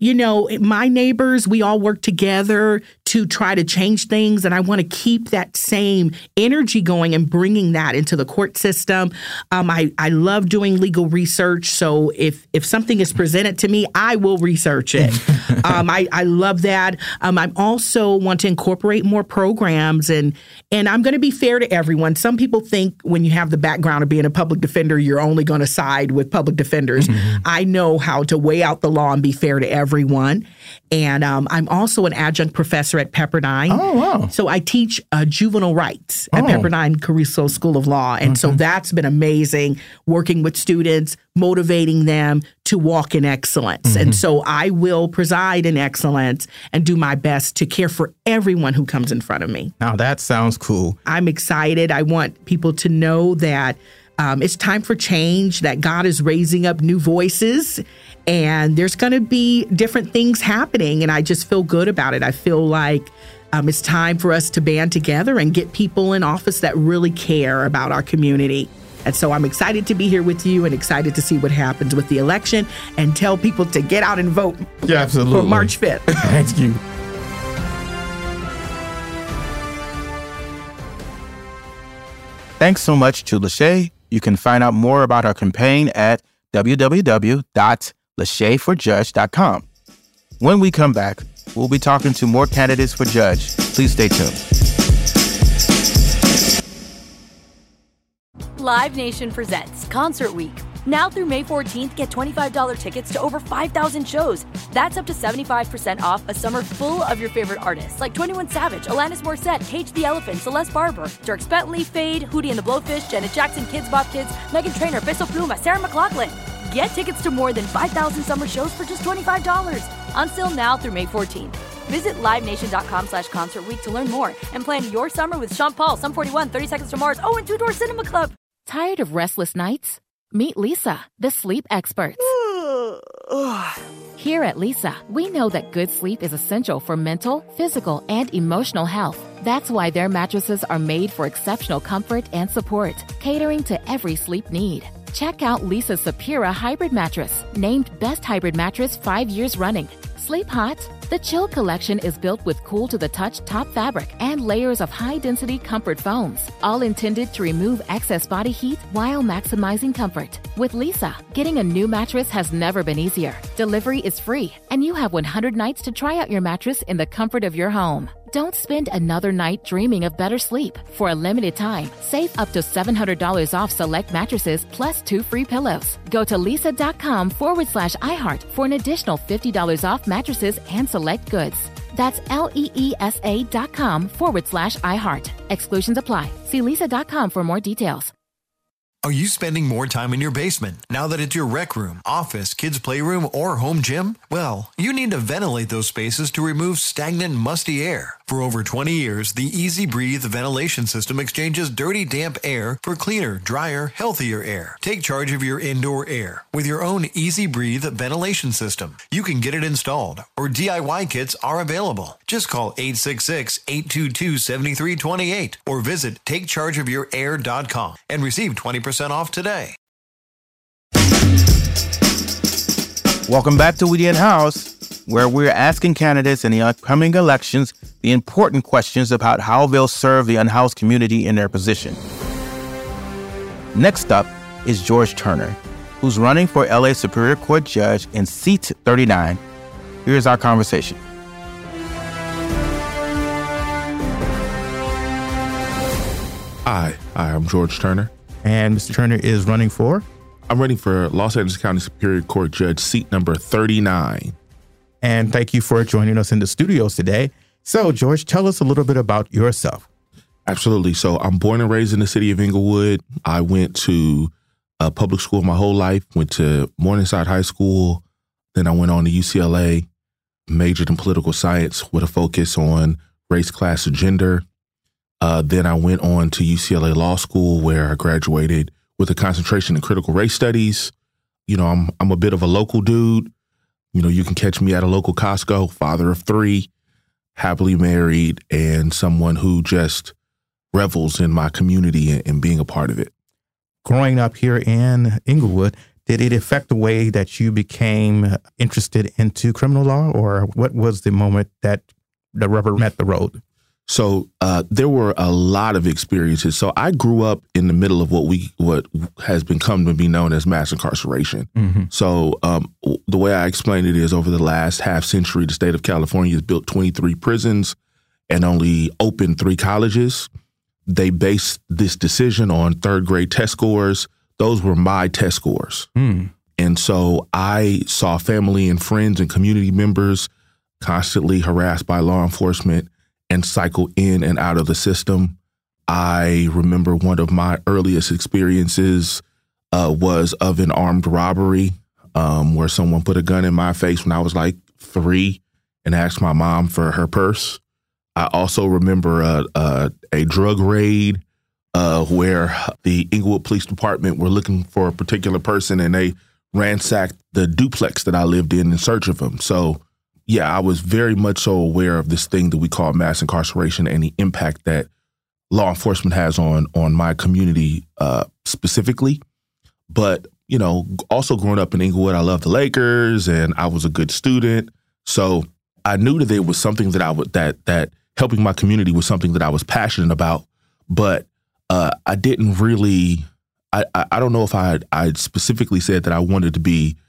[SPEAKER 10] my neighbors, we all work together to try to change things, and I want to keep that same energy going and bringing that into the court system. I love doing legal research, so if something is presented to me, I will research it. I love that. I also want to incorporate more programs, and I'm going to be fair to everyone. Some people think when you have the background of being a public defender, you're only going to side with public defenders. I know how to weigh out the law and be fair to everyone. And I'm also an adjunct professor at Pepperdine. Oh, wow. So I teach juvenile rights at Pepperdine Caruso School of Law. And so that's been amazing, working with students, motivating them to walk in excellence. And so I will preside in excellence and do my best to care for everyone who comes in front of me.
[SPEAKER 8] Now that sounds cool.
[SPEAKER 10] I'm excited. I want people to know that it's time for change, that God is raising up new voices, and there's going to be different things happening, and I just feel good about it. I feel like it's time for us to band together and get people in office that really care about our community. And so I'm excited to be here with you and excited to see what happens with the election and tell people to get out and vote for March 5th.
[SPEAKER 8] Thank you. Thanks so much to Lachey. You can find out more about our campaign at www.lacheyforjudge.com. When we come back, we'll be talking to more candidates for judge. Please stay tuned.
[SPEAKER 1] Live Nation presents Concert Week. Now through May 14th, get $25 tickets to over 5,000 shows. That's up to 75% off a summer full of your favorite artists like 21 Savage, Alanis Morissette, Cage the Elephant, Celeste Barber, Dierks Bentley, Fade, Hootie and the Blowfish, Janet Jackson, Kids Bop Kids, Meghan Trainor, Peso Pluma, Sarah McLachlan. Get tickets to more than 5,000 summer shows for just $25. On sale now through May 14th. Visit livenation.com/Concert Week to learn more and plan your summer with Sean Paul, Sum 41, 30 Seconds to Mars, and Two Door Cinema Club.
[SPEAKER 11] Tired of restless nights? Meet Leesa, the sleep experts. Here at Leesa, we know that good sleep is essential for mental, physical, and emotional health. That's why their mattresses are made for exceptional comfort and support, catering to every sleep need. Check out Leesa's Sapira Hybrid Mattress, named Best Hybrid Mattress 5 years running. Sleep hot? The Chill Collection is built with cool-to-the-touch top fabric and layers of high-density comfort foams, all intended to remove excess body heat while maximizing comfort. With Leesa, getting a new mattress has never been easier. Delivery is free, and you have 100 nights to try out your mattress in the comfort of your home. Don't spend another night dreaming of better sleep. For a limited time, save up to $700 off select mattresses plus 2 free pillows. Go to leesa.com/iHeart for an additional $50 off mattresses and select goods. That's LEESA.com/iHeart. Exclusions apply. See leesa.com for more details.
[SPEAKER 4] Are you spending more time in your basement now that it's your rec room, office, kids' playroom, or home gym? Well, you need to ventilate those spaces to remove stagnant, musty air. For over 20 years, the Easy Breathe ventilation system exchanges dirty, damp air for cleaner, drier, healthier air. Take charge of your indoor air with your own Easy Breathe ventilation system. You can get it installed, or DIY kits are available. Just call 866-822-7328 or visit takechargeofyourair.com and receive 20% off today.
[SPEAKER 5] Welcome back to Weedy and House, where we're asking candidates in the upcoming elections the important questions about how they'll serve the unhoused community in their position. Next up is George Turner, who's running for LA Superior Court Judge in seat 39. Here's our conversation.
[SPEAKER 12] Hi, I'm George Turner.
[SPEAKER 8] And Mr. Turner is running for?
[SPEAKER 12] I'm running for Los Angeles County Superior Court Judge, seat number 39.
[SPEAKER 8] And thank you for joining us in the studios today. So, George, tell us a little bit about yourself.
[SPEAKER 12] Absolutely. So I'm born and raised in the city of Inglewood. I went to public school my whole life, went to Morningside High School. Then I went on to UCLA, majored in political science with a focus on race, class, and gender. Then I went on to UCLA Law School, where I graduated with a concentration in critical race studies. You know, I'm a bit of a local dude. You know, you can catch me at a local Costco, father of 3, happily married, and someone who just revels in my community and being a part of it.
[SPEAKER 8] Growing up here in Inglewood, did it affect the way that you became interested into criminal law, or what was the moment that the rubber met the road?
[SPEAKER 12] So there were a lot of experiences. So I grew up in the middle of what has become to be known as mass incarceration. Mm-hmm. So the way I explain it is, over the last half century, the state of California has built 23 prisons and only opened 3 colleges. They based this decision on 3rd grade test scores. Those were my test scores. Mm. And so I saw family and friends and community members constantly harassed by law enforcement and cycle in and out of the system. I remember one of my earliest experiences was of an armed robbery where someone put a gun in my face when I was like 3 and asked my mom for her purse. I also remember a drug raid where the Inglewood Police Department were looking for a particular person, and they ransacked the duplex that I lived in search of him. So yeah, I was very much so aware of this thing that we call mass incarceration and the impact that law enforcement has on my community specifically. But, you know, also growing up in Inglewood, I loved the Lakers and I was a good student. So I knew that there was something that helping my community was something that I was passionate about. But I didn't really, I don't know if I specifically said that I wanted to be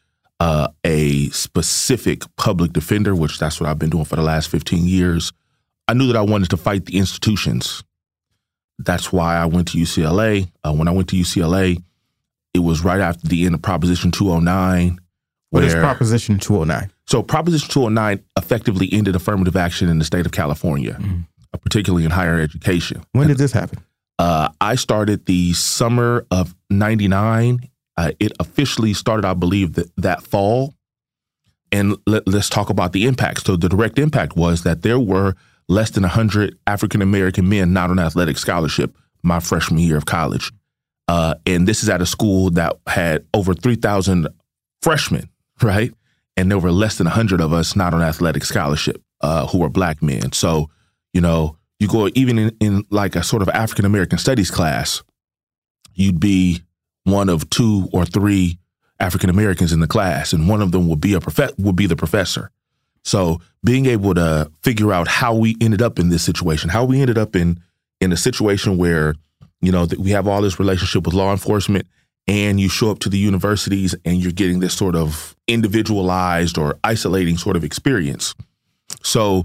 [SPEAKER 12] a specific public defender, which that's what I've been doing for the last 15 years. I knew that I wanted to fight the institutions. That's why I went to UCLA. When I went to UCLA, it was right after the end of Proposition 209.
[SPEAKER 5] What is Proposition 209?
[SPEAKER 12] So Proposition 209 effectively ended affirmative action in the state of California, particularly in higher education.
[SPEAKER 5] When did this happen?
[SPEAKER 12] I started the summer of 99. It officially started, I believe, that fall. And let's talk about the impact. So the direct impact was that there were less than 100 African-American men not on athletic scholarship my freshman year of college. And this is at a school that had over 3,000 freshmen, right? And there were less than 100 of us not on athletic scholarship who were Black men. So, you know, you go even in like a sort of African-American studies class, you'd be one of 2 or 3 African-Americans in the class, and one of them would be the professor. So being able to figure out how we ended up in this situation, how we ended up in a situation where, you know, that we have all this relationship with law enforcement, and you show up to the universities and you're getting this sort of individualized or isolating sort of experience. So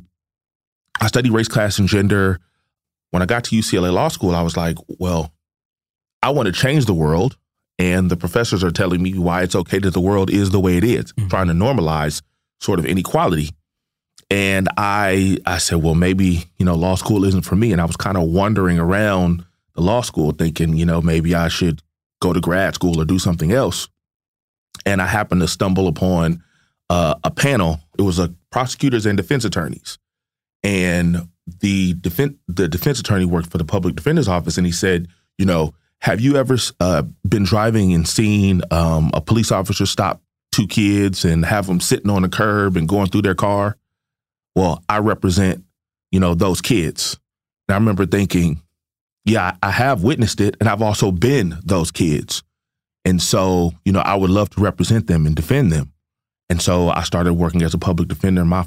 [SPEAKER 12] I studied race, class, and gender. When I got to UCLA Law School, I was like, well, I want to change the world. And the professors are telling me why it's okay that the world is the way it is, trying to normalize sort of inequality. And I said, well, maybe, you know, law school isn't for me. And I was kind of wandering around the law school thinking, you know, maybe I should go to grad school or do something else. And I happened to stumble upon a panel. It was prosecutors and defense attorneys. And the defense attorney worked for the public defender's office. And he said, you know, have you ever been driving and seen a police officer stop 2 kids and have them sitting on the curb and going through their car? Well, I represent, you know, those kids. And I remember thinking, yeah, I have witnessed it, and I've also been those kids. And so, you know, I would love to represent them and defend them. And so I started working as a public defender my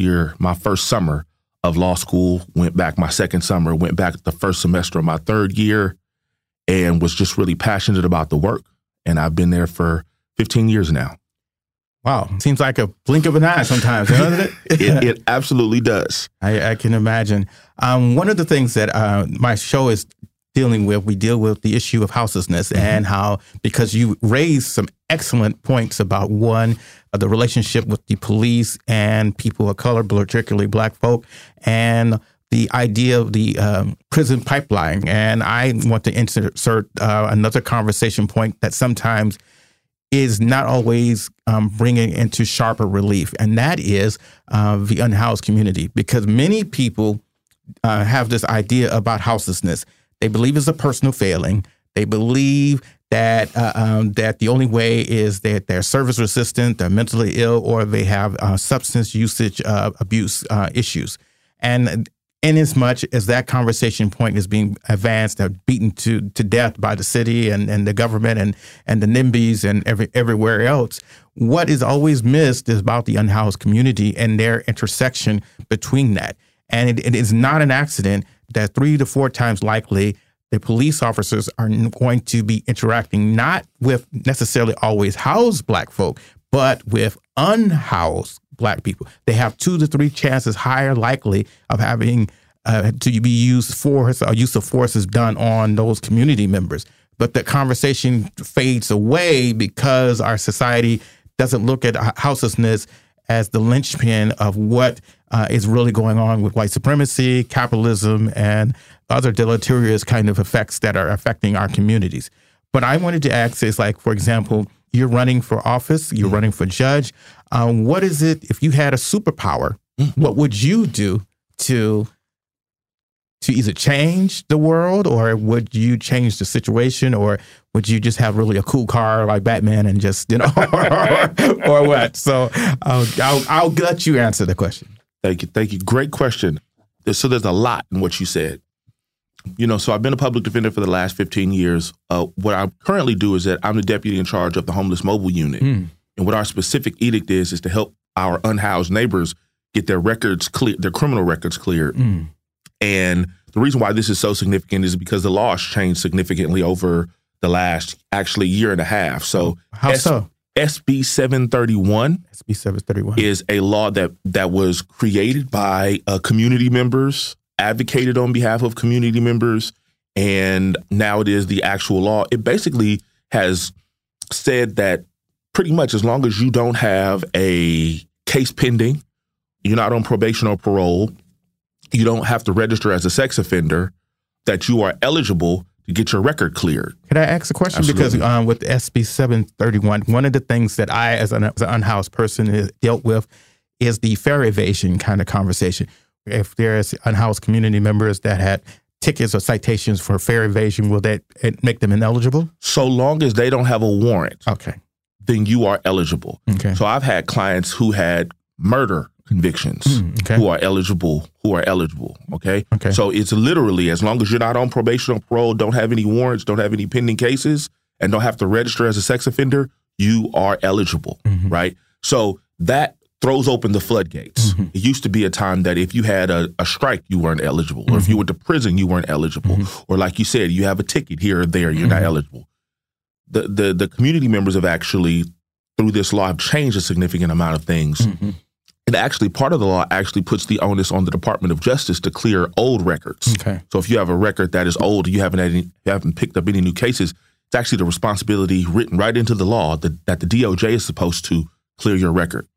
[SPEAKER 12] first summer of law school, went back my second summer, went back the first semester of my third year, and was just really passionate about the work. And I've been there for 15 years now.
[SPEAKER 5] Wow. Seems like a blink of an eye sometimes, doesn't it?
[SPEAKER 12] It absolutely does.
[SPEAKER 5] I can imagine. One of the things that my show is dealing with, we deal with the issue of houselessness and how, because you raised some excellent points about the relationship with the police and people of color, particularly Black folk, and the idea of the prison pipeline. And I want to insert another conversation point that sometimes is not always bringing into sharper relief, and that is the unhoused community. Because many people have this idea about houselessness. They believe it's a personal failing. They believe that that the only way is that they're service resistant, they're mentally ill, or they have substance usage abuse issues. And in as much as that conversation point is being advanced and beaten to death by the city and the government and the NIMBYs and everywhere else, what is always missed is about the unhoused community and their intersection between that. And it is not an accident that 3 to 4 times likely the police officers are going to be interacting not with necessarily always housed Black folk, but with unhoused Black people. They have 2 to 3 chances higher likely of having to be used force or use of force is done on those community members. But the conversation fades away because our society doesn't look at houselessness as the linchpin of what is really going on with white supremacy, capitalism, and other deleterious kind of effects that are affecting our communities. But I wanted to ask is, like, for example, you're running for office, you're running for judge. What is it, if you had a superpower, what would you do to either change the world, or would you change the situation, or would you just have really a cool car like Batman and just, you know, or what? So I'll let you answer the question.
[SPEAKER 12] Thank you. Great question. So there's a lot in what you said. You know, so I've been a public defender for the last 15 years. What I currently do is that I'm the deputy in charge of the homeless mobile unit. And what our specific edict is to help our unhoused neighbors get their records clear, their criminal records cleared. And the reason why this is so significant is because the law has changed significantly over the last actually year and a half. So
[SPEAKER 5] how so?
[SPEAKER 12] SB 731 is a law that was created by community members, advocated on behalf of community members, and now it is the actual law. It basically has said that pretty much as long as you don't have a case pending, you're not on probation or parole, you don't have to register as a sex offender, that you are eligible to get your record cleared.
[SPEAKER 5] Could I ask a question?
[SPEAKER 12] Absolutely.
[SPEAKER 5] Because with SB 731, one of the things that I, as an unhoused person, has dealt with is the fare evasion kind of conversation. If there's unhoused community members that had tickets or citations for fare evasion, will that make them ineligible?
[SPEAKER 12] So long as they don't have a warrant,
[SPEAKER 5] okay,
[SPEAKER 12] then you are eligible.
[SPEAKER 5] Okay.
[SPEAKER 12] So I've had clients who had murder convictions who are eligible. Okay. So it's literally, as long as you're not on probation or parole, don't have any warrants, don't have any pending cases, and don't have to register as a sex offender, you are eligible. Right. So that throws open the floodgates. It used to be a time that if you had a strike, you weren't eligible, or if you went to prison, you weren't eligible, or like you said, you have a ticket here or there, you're not eligible. The community members have actually, through this law, have changed a significant amount of things. And actually, part of the law actually puts the onus on the Department of Justice to clear old records.
[SPEAKER 5] Okay.
[SPEAKER 12] So if you have a record that is old, you haven't picked up any new cases, it's actually the responsibility written right into the law that the DOJ is supposed to clear your record.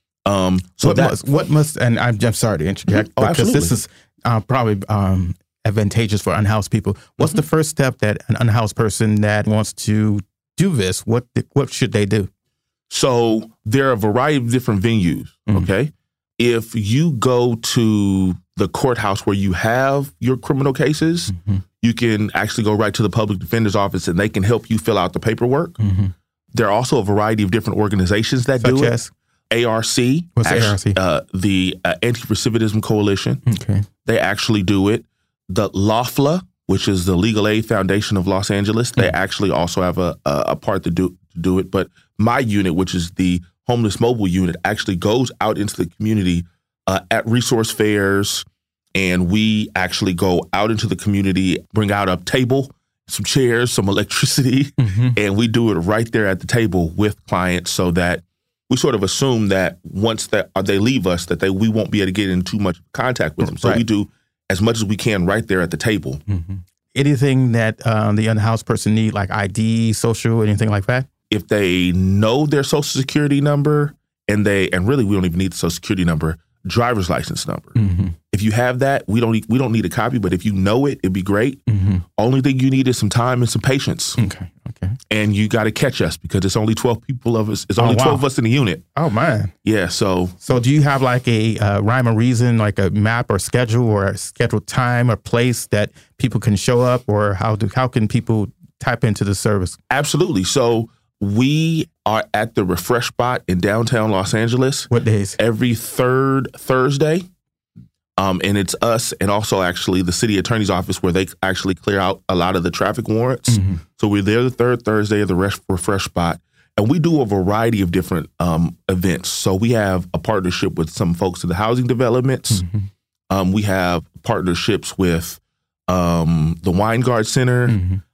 [SPEAKER 5] What must, and I'm sorry to interject, because this is probably advantageous for unhoused people. What's the first step that an unhoused person that wants to do this, what should they do?
[SPEAKER 12] So there are a variety of different venues, okay? If you go to the courthouse where you have your criminal cases, you can actually go right to the public defender's office and they can help you fill out the paperwork. There are also a variety of different organizations that do it. ARC.
[SPEAKER 5] What's ARC?
[SPEAKER 12] The Anti-Recidivism Coalition.
[SPEAKER 5] Okay.
[SPEAKER 12] They actually do it. The LAFLA, which is the Legal Aid Foundation of Los Angeles, they actually also have a part to do it. But my unit, which is the Homeless Mobile Unit, actually goes out into the community at resource fairs, and we actually go out into the community, bring out a table, some chairs, some electricity, and we do it right there at the table with clients, so that we sort of assume that once that they leave us, that we won't be able to get in too much contact with them. So we do as much as we can right there at the table.
[SPEAKER 5] Anything that the unhoused person need, like ID, social, anything like that?
[SPEAKER 12] If they know their social security number, and really we don't even need the social security number, driver's license number. If you have that, we don't need a copy, but if you know it, it'd be great. Only thing you need is some time and some patience.
[SPEAKER 5] Okay.
[SPEAKER 12] And you got to catch us, because it's only 12 people of us. It's only 12 of us in the unit.
[SPEAKER 5] Oh, man.
[SPEAKER 12] Yeah, so
[SPEAKER 5] do you have like a rhyme or reason, like a map or schedule or a scheduled time or place that people can show up, or how can people tap into the service?
[SPEAKER 12] Absolutely. So we are at the Refresh Spot in downtown Los Angeles.
[SPEAKER 5] What days?
[SPEAKER 12] Every third Thursday. And it's us, and also actually the city attorney's office, where they actually clear out a lot of the traffic warrants. So we're there the third Thursday of the Refresh Spot, and we do a variety of different events. So we have a partnership with some folks in the housing developments. We have partnerships with the Weingard Center.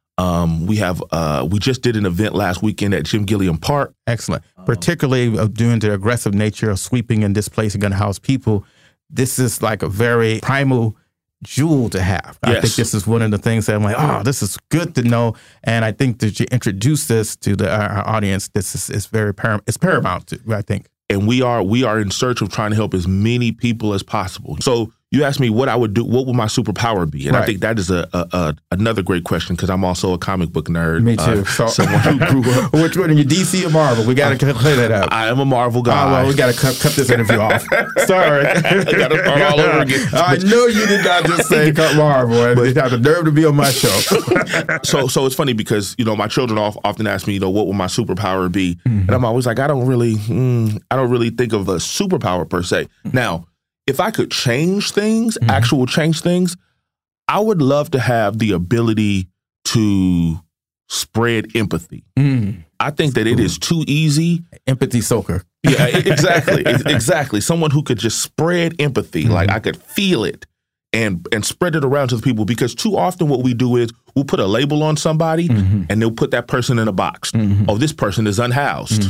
[SPEAKER 12] We just did an event last weekend at Jim Gilliam Park.
[SPEAKER 5] Excellent. Particularly due to the aggressive nature of sweeping and displacing unhoused people, this is like a very primal jewel to have.
[SPEAKER 12] Yes.
[SPEAKER 5] I think this is one of the things that I'm like, oh, this is good to know. And I think that you introduce this to our audience, this is very it's paramount, I think.
[SPEAKER 12] And we are in search of trying to help as many people as possible. So you asked me what I would do, what would my superpower be? And I think that is another great question, because I'm also a comic book nerd.
[SPEAKER 5] Me too.
[SPEAKER 12] Someone who grew up.
[SPEAKER 5] Which one are you, DC or Marvel? We got to clear that up.
[SPEAKER 12] I am a Marvel guy.
[SPEAKER 5] Oh, well, we got to cut this interview off. Sorry.
[SPEAKER 12] I got to start all over again.
[SPEAKER 5] I know you did not just say cut Marvel. But you have the nerve to be on my show.
[SPEAKER 12] So it's funny, because my children often ask me, what would my superpower be? And I'm always like, I don't really think of a superpower per se. Now, if I could change things, change things, I would love to have the ability to spread empathy. I think that it is too easy.
[SPEAKER 5] Empathy soaker.
[SPEAKER 12] Yeah, exactly. Exactly. Someone who could just spread empathy. Like I could feel it and spread it around to the people, because too often what we do is we'll put a label on somebody and they'll put that person in a box. Oh, this person is unhoused.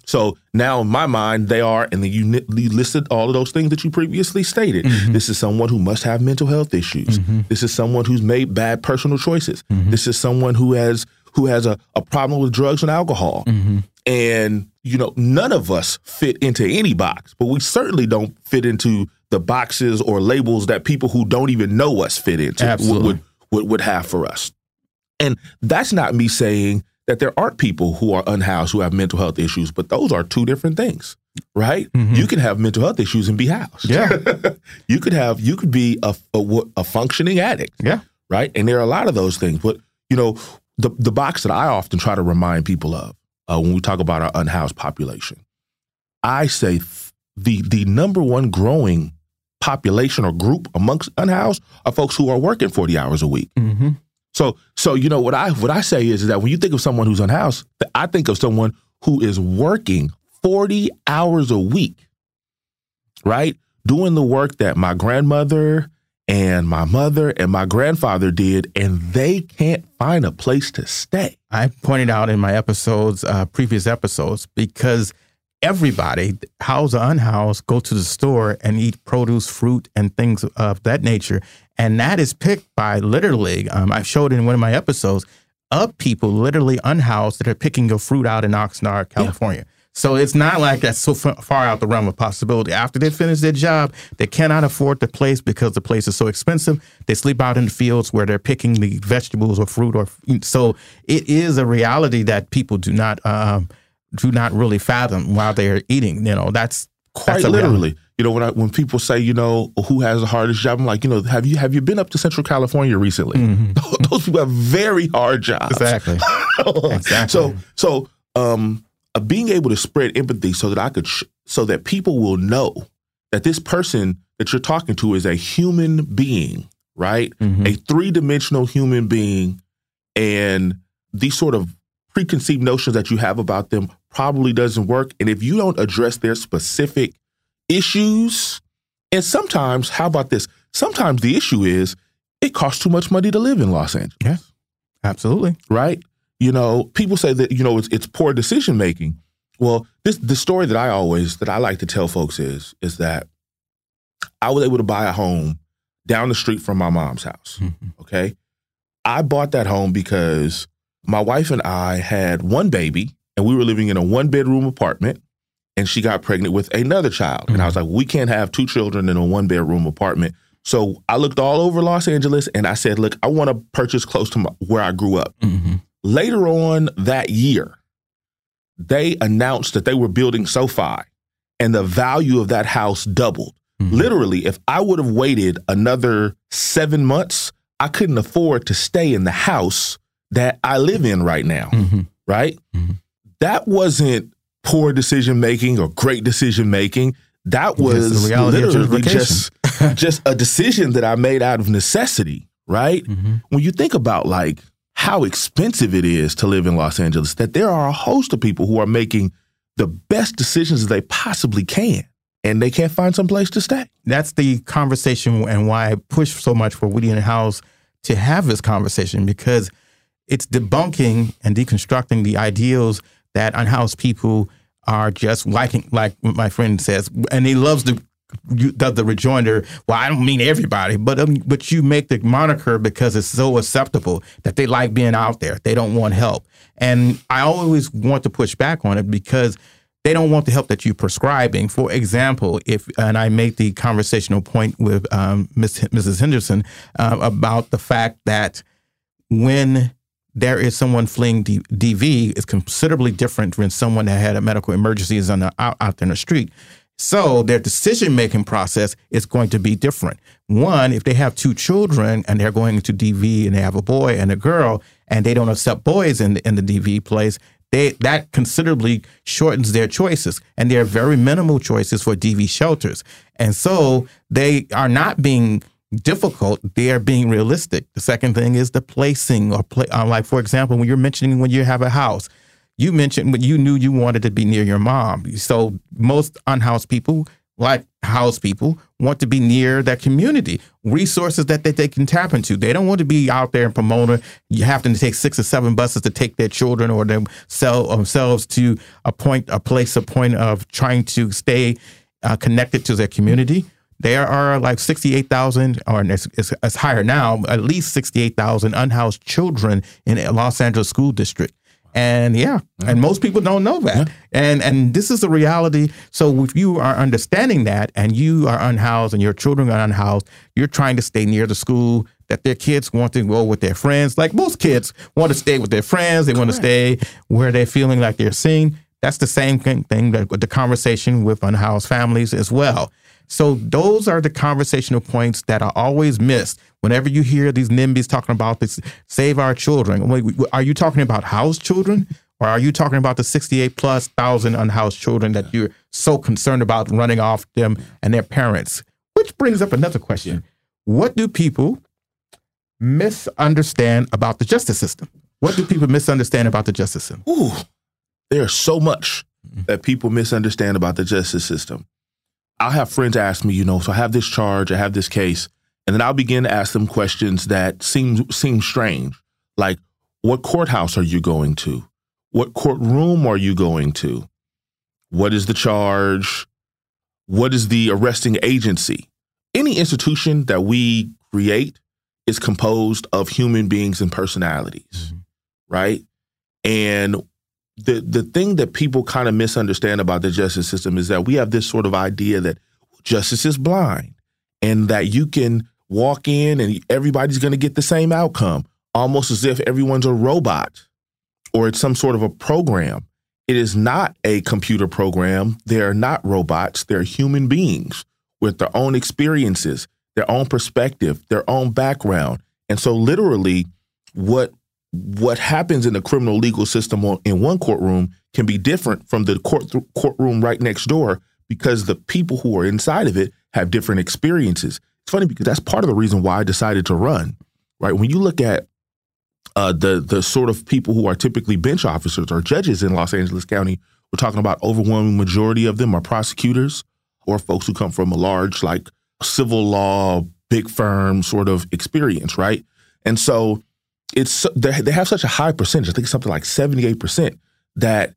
[SPEAKER 12] So now in my mind, they are, and then you listed all of those things that you previously stated. Mm-hmm. This is someone who must have mental health issues. Mm-hmm. This is someone who's made bad personal choices. Mm-hmm. This is someone who has a problem with drugs and alcohol. Mm-hmm. And, none of us fit into any box, but we certainly don't fit into the boxes or labels that people who don't even know us fit into would have for us. And that's not me saying that there aren't people who are unhoused who have mental health issues, but those are two different things, right? Mm-hmm. You can have mental health issues and be housed.
[SPEAKER 5] Yeah.
[SPEAKER 12] You could be a functioning addict.
[SPEAKER 5] Yeah.
[SPEAKER 12] Right. And there are a lot of those things. But, the box that I often try to remind people of when we talk about our unhoused population, I say the number one growing population or group amongst unhoused are folks who are working 40 hours a week. Mm-hmm. So what I say is that when you think of someone who's unhoused, I think of someone who is working 40 hours a week, right? Doing the work that my grandmother and my mother and my grandfather did, and they can't find a place to stay.
[SPEAKER 5] I pointed out in my previous episodes, because everybody, housed or unhoused, go to the store and eat produce, fruit, and things of that nature. And that is picked by literally, I showed in one of my episodes, of people literally unhoused that are picking your fruit out in Oxnard, California. Yeah. So it's not like that's so far out the realm of possibility. After they finish their job, they cannot afford the place because the place is so expensive. They sleep out in the fields where they're picking the vegetables or fruit. So it is a reality that people do not really fathom while they're eating. That's
[SPEAKER 12] quite literally. When people say, who has the hardest job, I'm like, have you been up to Central California recently? Mm-hmm. Those people have very hard jobs.
[SPEAKER 5] Exactly.
[SPEAKER 12] So being able to spread empathy so that so that people will know that this person that you're talking to is a human being, right? Mm-hmm. A 3-dimensional human being, and these sort of preconceived notions that you have about them probably doesn't work. And if you don't address their specific issues, and sometimes, how about this? Sometimes the issue is it costs too much money to live in Los Angeles.
[SPEAKER 5] Yeah, absolutely.
[SPEAKER 12] Right? People say that, it's poor decision making. Well, the story that I like to tell folks is that I was able to buy a home down the street from my mom's house. Mm-hmm. Okay. I bought that home because my wife and I had one baby, and we were living in a 1-bedroom apartment, and she got pregnant with another child. Mm-hmm. And I was like, we can't have 2 children in a 1-bedroom apartment. So I looked all over Los Angeles, and I said, look, I want to purchase close to where I grew up. Mm-hmm. Later on that year, they announced that they were building SoFi, and the value of that house doubled. Mm-hmm. Literally, if I would have waited another 7 months, I couldn't afford to stay in the house that I live in right now, mm-hmm. right? Mm-hmm. That wasn't poor decision-making or great decision-making. That was literally just a decision that I made out of necessity, right? Mm-hmm. When you think about how expensive it is to live in Los Angeles, that there are a host of people who are making the best decisions they possibly can, and they can't find some place to stay.
[SPEAKER 5] That's the conversation, and why I push so much for Woody and House to have this conversation, because it's debunking and deconstructing the ideals that unhoused people are just liking, like my friend says, and he loves the rejoinder. Well, I don't mean everybody, but you make the moniker because it's so acceptable that they like being out there. They don't want help, and I always want to push back on it because they don't want the help that you're prescribing. For example, and I make the conversational point with Mrs. Henderson about the fact that when there is someone fleeing DV, it's considerably different than someone that had a medical emergency is out there in the street. So their decision-making process is going to be different. One, if they have 2 children and they're going to DV and they have a boy and a girl and they don't accept boys in the DV place, that considerably shortens their choices. And there are very minimal choices for DV shelters. And so they are not being difficult, they are being realistic. The second thing is the placing, like, for example, when you're mentioning when you have a house, you mentioned when you knew you wanted to be near your mom. So most unhoused people like house people, want to be near that community, resources that they can tap into. They don't want to be out there in Pomona. You have to take 6 or 7 buses to take their children or themselves to a point of trying to stay connected to their community. There are like 68,000, or it's higher now, at least 68,000 unhoused children in Los Angeles School District. And and most people don't know that. Yeah. And this is the reality. So if you are understanding that and you are unhoused and your children are unhoused, you're trying to stay near the school, that their kids want to go with their friends. Like most kids want to stay with their friends. They want to stay where they're feeling like they're seen. That's the same thing that with the conversation with unhoused families as well. So those are the conversational points that are always missed. Whenever you hear these NIMBYs talking about this, save our children, are you talking about housed children, or are you talking about the 68,000+ unhoused children that you're so concerned about running off them and their parents? Which brings up another question. What do people misunderstand about the justice system? What do people misunderstand about the justice system?
[SPEAKER 12] Ooh, there's so much that people misunderstand about the justice system. I'll have friends ask me, so I have this charge, I have this case, and then I'll begin to ask them questions that seem strange, like, what courthouse are you going to? What courtroom are you going to? What is the charge? What is the arresting agency? Any institution that we create is composed of human beings and personalities, right? And the thing that people kind of misunderstand about the justice system is that we have this sort of idea that justice is blind and that you can walk in and everybody's going to get the same outcome, almost as if everyone's a robot or it's some sort of a program. It is not a computer program. They're not robots. They're human beings with their own experiences, their own perspective, their own background. And so literally what happens in the criminal legal system in one courtroom can be different from the courtroom right next door because the people who are inside of it have different experiences. It's funny because that's part of the reason why I decided to run, right? When you look at the sort of people who are typically bench officers or judges in Los Angeles County, we're talking about overwhelming majority of them are prosecutors or folks who come from a large, like, civil law, big firm sort of experience, right? And so they have such a high percentage, I think it's something like 78%, that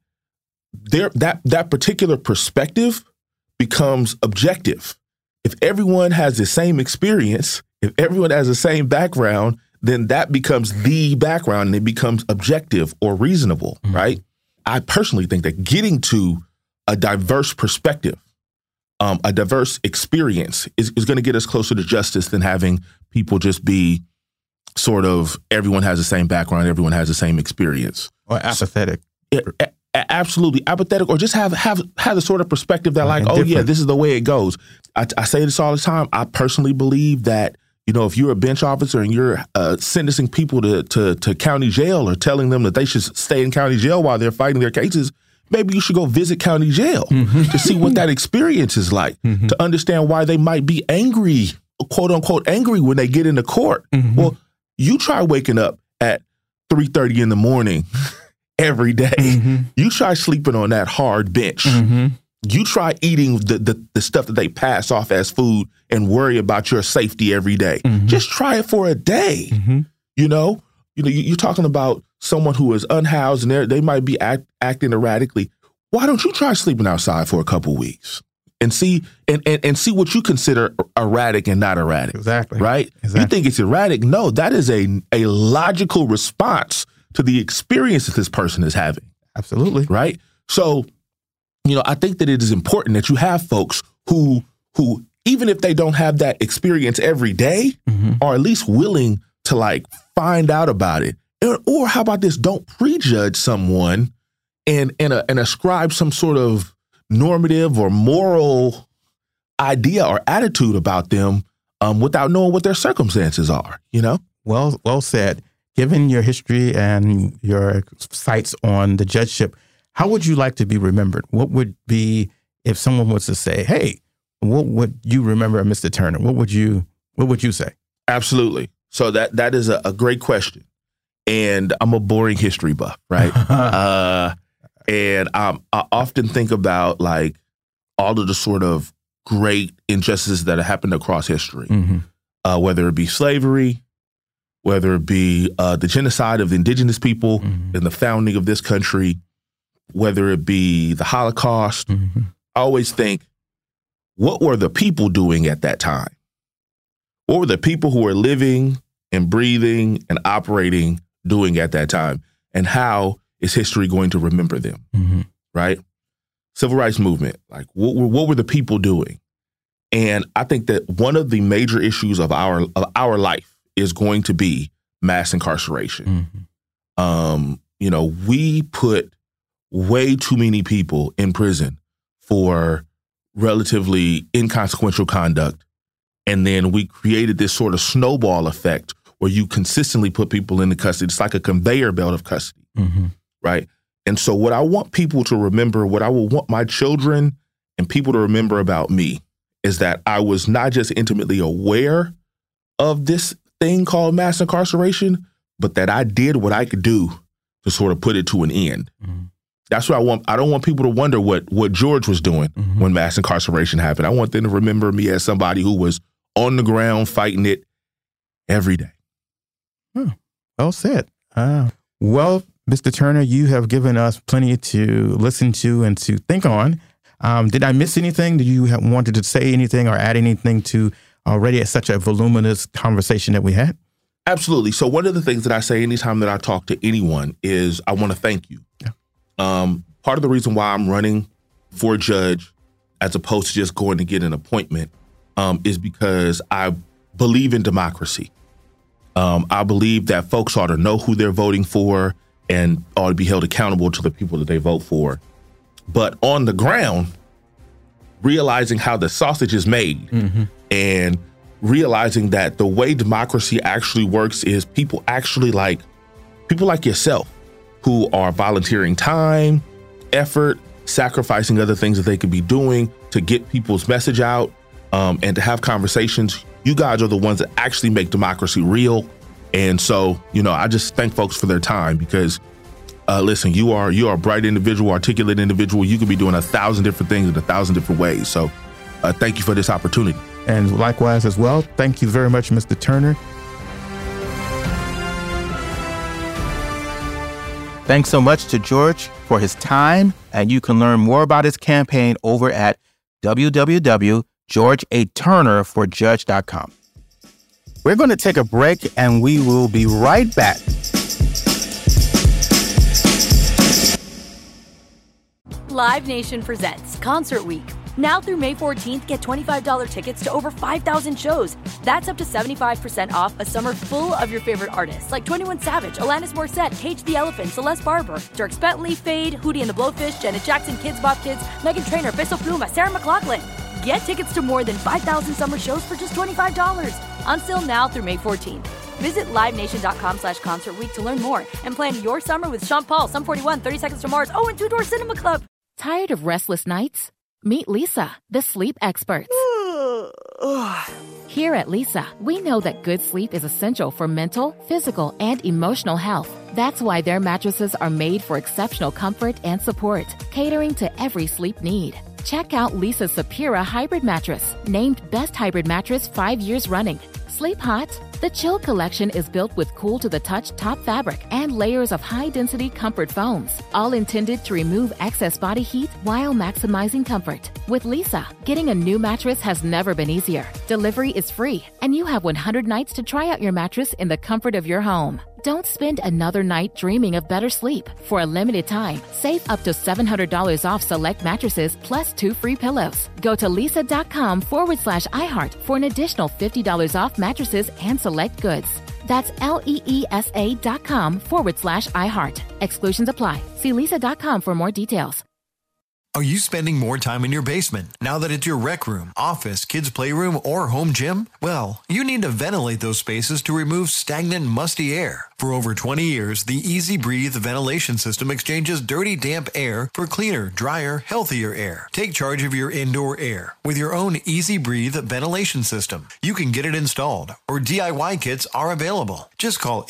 [SPEAKER 12] that particular perspective becomes objective. If everyone has the same experience, if everyone has the same background, then that becomes the background and it becomes objective or reasonable, right? I personally think that getting to a diverse perspective, a diverse experience is going to get us closer to justice than having people just be sort of everyone has the same background, everyone has the same experience.
[SPEAKER 5] Or apathetic.
[SPEAKER 12] Absolutely apathetic, or just have the sort of perspective that like, oh yeah, this is the way it goes. I say this all the time. I personally believe that, if you're a bench officer and you're sentencing people to county jail or telling them that they should stay in county jail while they're fighting their cases, maybe you should go visit county jail to see what that experience is like, to understand why they might be angry, quote unquote, angry when they get into court. Well, you try waking up at 3:30 in the morning every day. You try sleeping on that hard bench. You try eating the stuff that they pass off as food and worry about your safety every day. Just try it for a day. You're talking about someone who is unhoused and they might be acting erratically. Why don't you try sleeping outside for a couple weeks and see and see what you consider erratic and not erratic? Exactly. Right? Exactly. You think it's erratic? No, that is a logical response to the experience that this person is having.
[SPEAKER 5] Absolutely.
[SPEAKER 12] Right? So, I think that it is important that you have folks who even if they don't have that experience every day, are at least willing to like find out about it. Or how about this? Don't prejudge someone and ascribe some sort of normative or moral idea or attitude about them without knowing what their circumstances are,
[SPEAKER 5] Well said. Given your history and your sights on the judgeship, how would you like to be remembered? What would be if someone was to say, hey, what would you remember Mr. Turner? What would you say?
[SPEAKER 12] Absolutely. So that is a great question. And I'm a boring history buff, right? And I often think about like all of the sort of great injustices that have happened across history, whether it be slavery, whether it be the genocide of the indigenous people in the founding of this country, whether it be the Holocaust. I always think, what were the people doing at that time? What were the people who were living and breathing and operating doing at that time? And how is history going to remember them? Right? Civil rights movement, like what were the people doing? And I think that one of the major issues of our life is going to be mass incarceration. We put way too many people in prison for relatively inconsequential conduct. And then we created this sort of snowball effect where you consistently put people into custody. It's like a conveyor belt of custody, right? And so what I want people to remember, what I will want my children and people to remember about me is that I was not just intimately aware of this thing called mass incarceration, but that I did what I could do to sort of put it to an end. That's what I want. I don't want people to wonder what George was doing when mass incarceration happened. I want them to remember me as somebody who was on the ground fighting it every day.
[SPEAKER 8] Well said. Well, Mr. Turner, you have given us plenty to listen to and to think on. Did I miss anything? Did you wanted to say anything or add anything to already such a voluminous conversation that we had?
[SPEAKER 12] Absolutely. So one of the things that I say anytime that I talk to anyone is I want to thank you. Part of the reason why I'm running for judge as opposed to just going to get an appointment is because I believe in democracy. I believe that folks ought to know who they're voting for and ought to be held accountable to the people that they vote for. But on the ground, realizing how the sausage is made and realizing that the way democracy actually works is people like yourself who are volunteering time, effort, sacrificing other things that they could be doing to get people's message out and to have conversations. You guys are the ones that actually make democracy real. And so, I just thank folks for their time because, listen, you are a bright individual, articulate individual. You could be doing 1,000 different things in 1,000 different ways. So thank you for this opportunity.
[SPEAKER 8] And likewise as well. Thank you very much, Mr. Turner.
[SPEAKER 5] Thanks so much to George for his time. And you can learn more about his campaign over at www.georgeaturnerforjudge.com. We're going to take a break and we will be right back.
[SPEAKER 1] Live Nation presents Concert Week. Now through May 14th, get $25 tickets to over 5,000 shows. That's up to 75% off a summer full of your favorite artists like 21 Savage, Alanis Morissette, Cage the Elephant, Celeste Barber, Dierks Bentley, Fade, Hootie and the Blowfish, Janet Jackson, Kidz Bop Kids, Meghan Trainor, Peso Pluma, Sarah McLachlan. Get tickets to more than 5,000 summer shows for just $25. Until now through May 14th. Visit LiveNation.com/Concert Week to learn more and plan your summer with Sean Paul, Sum 41, 30 Seconds to Mars, and Two Door Cinema Club.
[SPEAKER 11] Tired of restless nights? Meet Leesa, the sleep experts. Here at Leesa, we know that good sleep is essential for mental, physical, and emotional health. That's why their mattresses are made for exceptional comfort and support, catering to every sleep need. Check out Leesa's Sapira Hybrid Mattress, named Best Hybrid Mattress 5 years running. Sleep hot? The Chill Collection is built with cool-to-the-touch top fabric and layers of high-density comfort foams, all intended to remove excess body heat while maximizing comfort. With Leesa, getting a new mattress has never been easier. Delivery is free, and you have 100 nights to try out your mattress in the comfort of your home. Don't spend another night dreaming of better sleep. For a limited time, save up to $700 off select mattresses plus 2 free pillows. Go to leesa.com/iHeart for an additional $50 off mattresses and select goods. That's LEESA.com/iHeart. Exclusions apply. See leesa.com for more details.
[SPEAKER 4] Are you spending more time in your basement now that it's your rec room, office, kids' playroom, or home gym? Well, you need to ventilate those spaces to remove stagnant, musty air. For over 20 years, the Easy Breathe ventilation system exchanges dirty, damp air for cleaner, drier, healthier air. Take charge of your indoor air with your own Easy Breathe ventilation system. You can get it installed, or DIY kits are available. Just call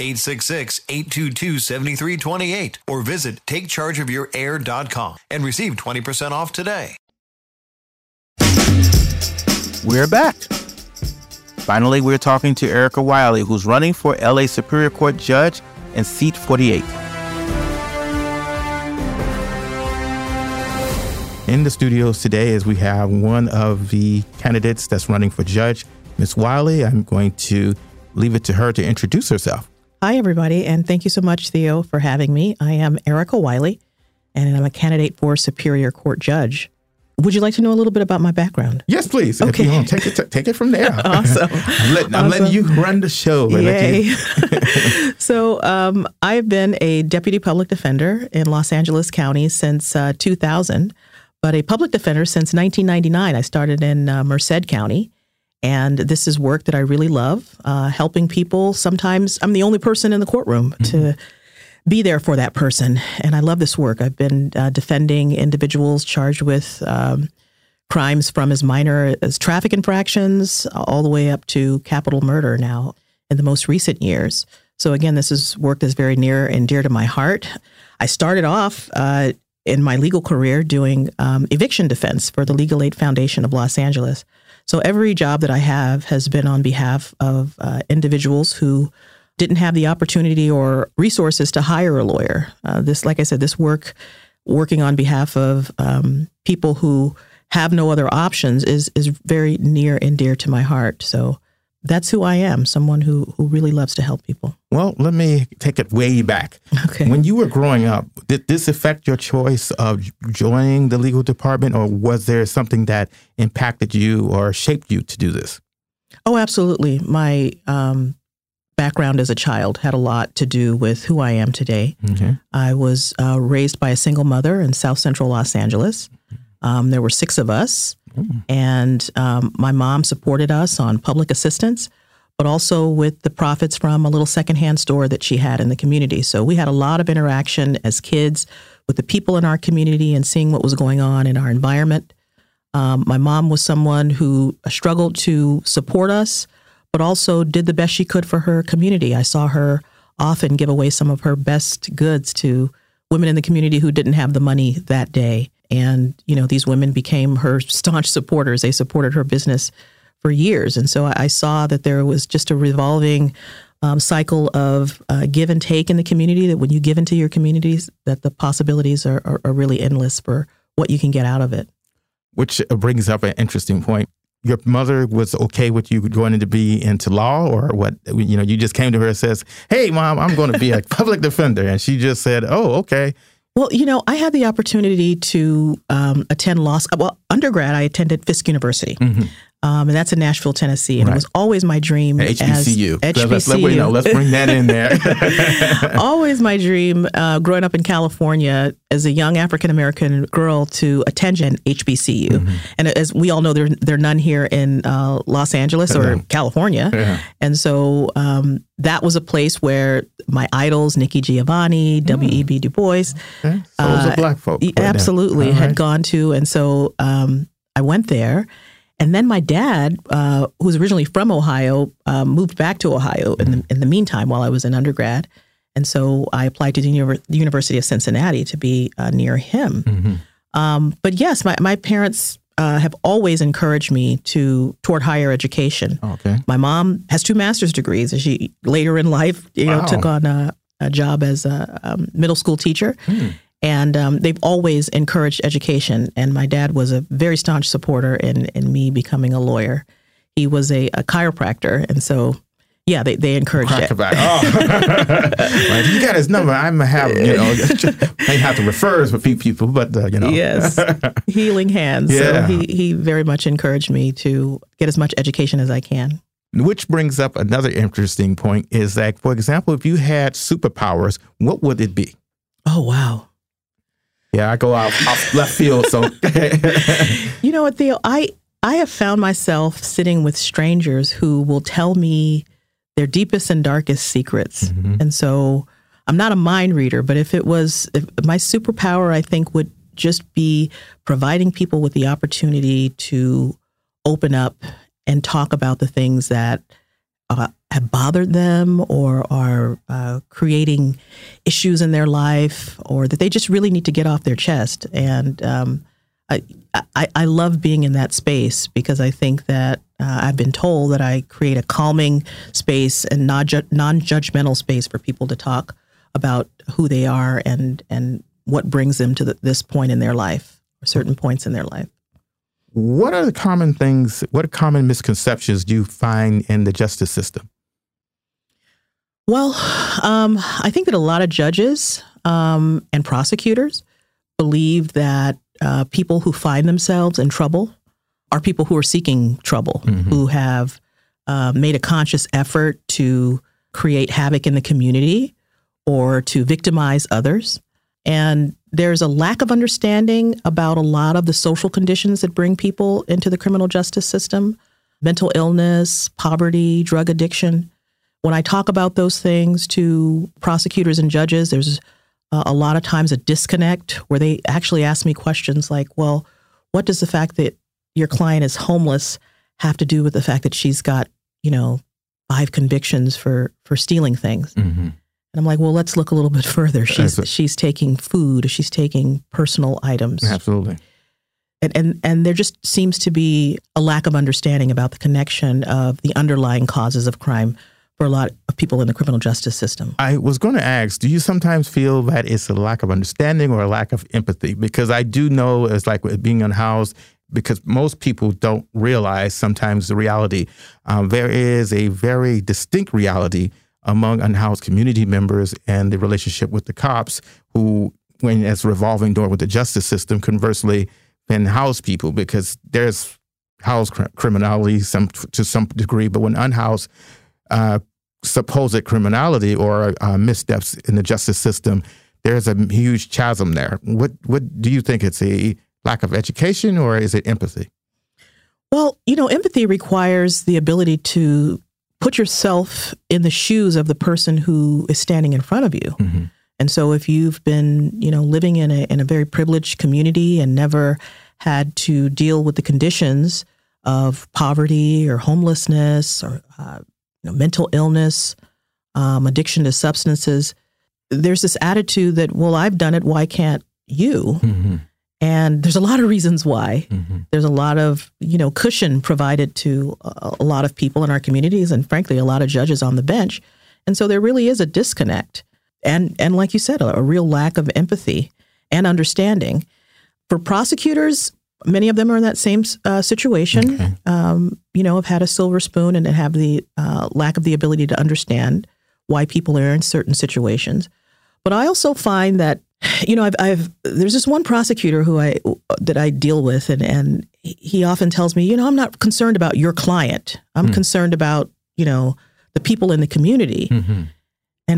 [SPEAKER 4] 866-822-7328 or visit takechargeofyourair.com and receive 20% off today.
[SPEAKER 5] We're back. Finally, we're talking to Erica Wiley, who's running for LA Superior Court Judge in seat 48.
[SPEAKER 8] In the studios today, as we have one of the candidates that's running for judge, Ms. Wiley, I'm going to leave it to her to introduce herself.
[SPEAKER 13] Hi, everybody, and thank you so much, Theo, for having me. I am Erica Wiley, and I'm a candidate for Superior Court Judge. Would you like to know a little bit about my background?
[SPEAKER 8] Yes, please.
[SPEAKER 13] Okay.
[SPEAKER 8] If you want, take it from there.
[SPEAKER 13] Awesome.
[SPEAKER 8] I'm letting you run the show.
[SPEAKER 13] Yay. So I've been a deputy public defender in Los Angeles County since 2000, but a public defender since 1999. I started in Merced County, and this is work that I really love, helping people. Sometimes I'm the only person in the courtroom to be there for that person. And I love this work. I've been defending individuals charged with crimes from as minor as traffic infractions all the way up to capital murder now in the most recent years. So again, this is work that's very near and dear to my heart. I started off in my legal career doing eviction defense for the Legal Aid Foundation of Los Angeles. So every job that I have has been on behalf of individuals who didn't have the opportunity or resources to hire a lawyer. Like I said, this working on behalf of people who have no other options is very near and dear to my heart. So that's who I am, someone who really loves to help people.
[SPEAKER 8] Well, let me take it way back.
[SPEAKER 13] Okay.
[SPEAKER 8] When you were growing up, did this affect your choice of joining the legal department, or was there something that impacted you or shaped you to do this?
[SPEAKER 13] Oh, absolutely. My background as a child had a lot to do with who I am today.
[SPEAKER 8] Okay.
[SPEAKER 13] I was raised by a single mother in South Central Los Angeles. There were 6 of us, and my mom supported us on public assistance, but also with the profits from a little secondhand store that she had in the community. So we had a lot of interaction as kids with the people in our community and seeing what was going on in our environment. My mom was someone who struggled to support us, but also did the best she could for her community. I saw her often give away some of her best goods to women in the community who didn't have the money that day. And, these women became her staunch supporters. They supported her business for years. And so I saw that there was just a revolving cycle of give and take in the community, that when you give into your communities, that the possibilities are really endless for what you can get out of it.
[SPEAKER 8] Which brings up an interesting point. Your mother was okay with you going to be into law, or what? You just came to her and says, "Hey, Mom, I'm going to be a public defender," and she just said, "Oh, okay."
[SPEAKER 13] Well, I had the opportunity to attend law school. Well, undergrad, I attended Fisk University, and that's in Nashville, Tennessee. And It was always my dream.
[SPEAKER 8] At HBCU.
[SPEAKER 13] HBCU.
[SPEAKER 8] Let's bring that in there.
[SPEAKER 13] Always my dream, growing up in California as a young African-American girl, to attend an HBCU. And as we all know, there are none here in Los Angeles or California.
[SPEAKER 8] Yeah.
[SPEAKER 13] And so that was a place where my idols, Nikki Giovanni, W.E.B. Du Bois.
[SPEAKER 8] Okay. So it was a black folk.
[SPEAKER 13] Absolutely, had gone to. And so I went there. And then my dad, who was originally from Ohio, moved back to Ohio in the meantime while I was in undergrad. And so I applied to the University of Cincinnati to be near him. But yes, my parents have always encouraged me toward higher education.
[SPEAKER 8] Okay.
[SPEAKER 13] My mom has 2 master's degrees, and she later in life, took on a job as a middle school teacher. And they've always encouraged education. And my dad was a very staunch supporter in me becoming a lawyer. He was a chiropractor. And so, yeah, they encouraged it.
[SPEAKER 8] Well, you got his number. I'm going to have, I have to refer for people, but,
[SPEAKER 13] Yes, healing hands.
[SPEAKER 8] Yeah.
[SPEAKER 13] So he very much encouraged me to get as much education as I can.
[SPEAKER 8] Which brings up another interesting point is that, for example, if you had superpowers, what would it be?
[SPEAKER 13] Oh, wow.
[SPEAKER 8] Yeah, I go off left field. So,
[SPEAKER 13] you know what, Theo? I have found myself sitting with strangers who will tell me their deepest and darkest secrets. And so I'm not a mind reader, but if my superpower, I think, would just be providing people with the opportunity to open up and talk about the things that have bothered them or are creating issues in their life, or that they just really need to get off their chest. And I love being in that space because I think that I've been told that I create a calming space and non-judgmental space for people to talk about who they are and what brings them to this point in their life, or certain points in their life.
[SPEAKER 5] What are the common things, what common misconceptions do you find in the justice system?
[SPEAKER 13] Well, I think that a lot of judges and prosecutors believe that people who find themselves in trouble are people who are seeking trouble, who have made a conscious effort to create havoc in the community or to victimize others. And there's a lack of understanding about a lot of the social conditions that bring people into the criminal justice system: mental illness, poverty, drug addiction. When I talk about those things to prosecutors and judges, there's a lot of times a disconnect where they actually ask me questions like, well, what does the fact that your client is homeless have to do with the fact that she's got, 5 convictions for stealing things? And I'm like, well, let's look a little bit further. She's taking food, she's taking personal items.
[SPEAKER 5] Absolutely.
[SPEAKER 13] And there just seems to be a lack of understanding about the connection of the underlying causes of crime for a lot of people in the criminal justice system.
[SPEAKER 5] I was going to ask, do you sometimes feel that it's a lack of understanding or a lack of empathy? Because I do know it's like being unhoused, because most people don't realize sometimes the reality. There is a very distinct reality among unhoused community members and the relationship with the cops who, when it's revolving door with the justice system, conversely, then house people, because there's housed criminality to some degree, but when unhoused supposed criminality or missteps in the justice system, there's a huge chasm there. What do you think? It's a lack of education, or is it empathy?
[SPEAKER 13] Well, empathy requires the ability to put yourself in the shoes of the person who is standing in front of you. And so if you've been, living in a very privileged community and never had to deal with the conditions of poverty or homelessness or mental illness, addiction to substances, there's this attitude that, well, I've done it, why can't you? And there's a lot of reasons why. There's a lot of, cushion provided to a lot of people in our communities, and frankly, a lot of judges on the bench. And so there really is a disconnect. And like you said, a real lack of empathy and understanding. For prosecutors, many of them are in that same situation, have had a silver spoon and have the lack of the ability to understand why people are in certain situations. But I also find that, there's this one prosecutor that I deal with, and he often tells me, I'm not concerned about your client. I'm concerned about, the people in the community. And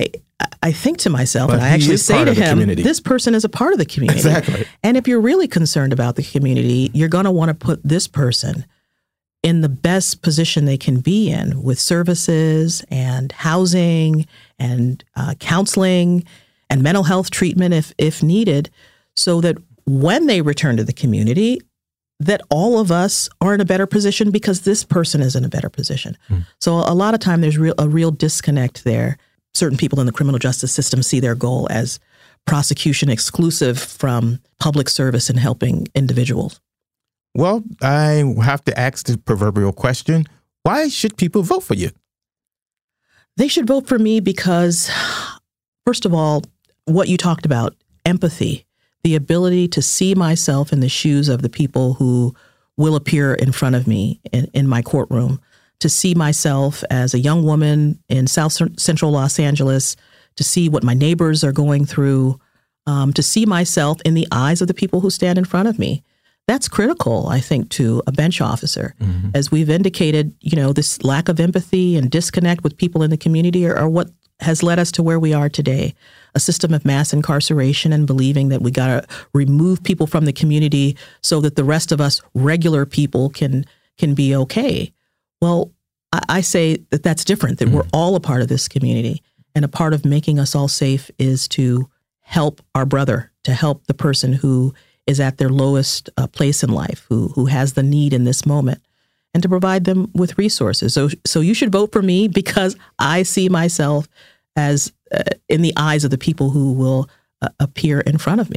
[SPEAKER 13] I think to myself, and I actually say to him, this person is a part of the community.
[SPEAKER 5] Exactly.
[SPEAKER 13] And if you're really concerned about the community, you're going to want to put this person in the best position they can be in, with services and housing and counseling and mental health treatment if needed, so that when they return to the community, that all of us are in a better position because this person is in a better position. So a lot of time there's a real disconnect there. Certain people in the criminal justice system see their goal as prosecution exclusive from public service and helping individuals.
[SPEAKER 5] Well, I have to ask the proverbial question, why should people vote for you?
[SPEAKER 13] They should vote for me because, first of all, what you talked about, empathy, the ability to see myself in the shoes of the people who will appear in front of me in my courtroom, to see myself as a young woman in South Central Los Angeles, to see what my neighbors are going through, to see myself in the eyes of the people who stand in front of me. That's critical, I think, to a bench officer. As we've indicated, this lack of empathy and disconnect with people in the community are what has led us to where we are today, a system of mass incarceration and believing that we got to remove people from the community so that the rest of us regular people can be okay. Well, I say that that's different, that we're all a part of this community, and a part of making us all safe is to help our brother, to help the person who is at their lowest place in life, who has the need in this moment, and to provide them with resources. So you should vote for me because I see myself as in the eyes of the people who will appear in front of me.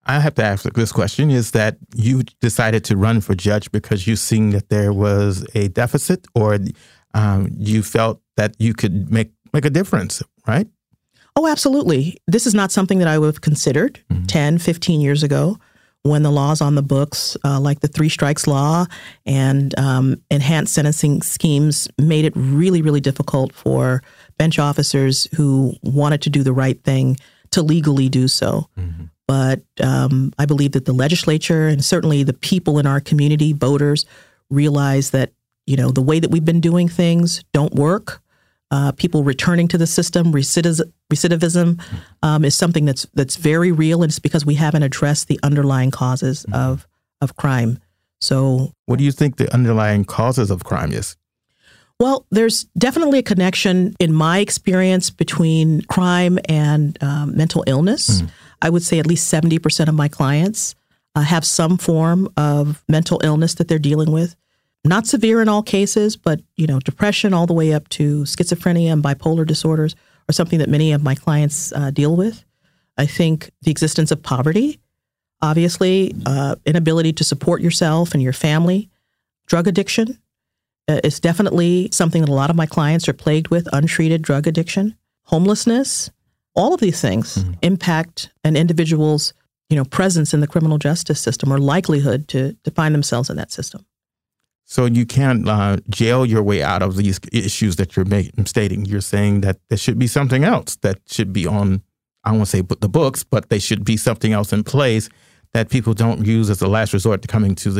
[SPEAKER 8] I have to ask this question, is that you decided to run for judge because you seen that there was a deficit, or you felt that you could make a difference, right?
[SPEAKER 13] Oh, absolutely. This is not something that I would have considered 10, 15 years ago when the laws on the books, like the 3 strikes law and enhanced sentencing schemes, made it really, really difficult for bench officers who wanted to do the right thing to legally do so. But I believe that the legislature and certainly the people in our community, voters, realize that, the way that we've been doing things don't work. People returning to the system, recidivism is something that's very real, and it's because we haven't addressed the underlying causes of crime. So,
[SPEAKER 8] what do you think the underlying causes of crime is?
[SPEAKER 13] Well, there's definitely a connection in my experience between crime and mental illness. I would say at least 70% of my clients have some form of mental illness that they're dealing with. Not severe in all cases, but, depression all the way up to schizophrenia and bipolar disorders are something that many of my clients deal with. I think the existence of poverty, obviously, inability to support yourself and your family, drug addiction is definitely something that a lot of my clients are plagued with, untreated drug addiction, homelessness. All of these things impact an individual's, presence in the criminal justice system or likelihood to find themselves in that system.
[SPEAKER 8] So you can't jail your way out of these issues that you're stating. You're saying that there should be something else that should be on, I won't say the books, but they should be something else in place that people don't use as a last resort to coming to the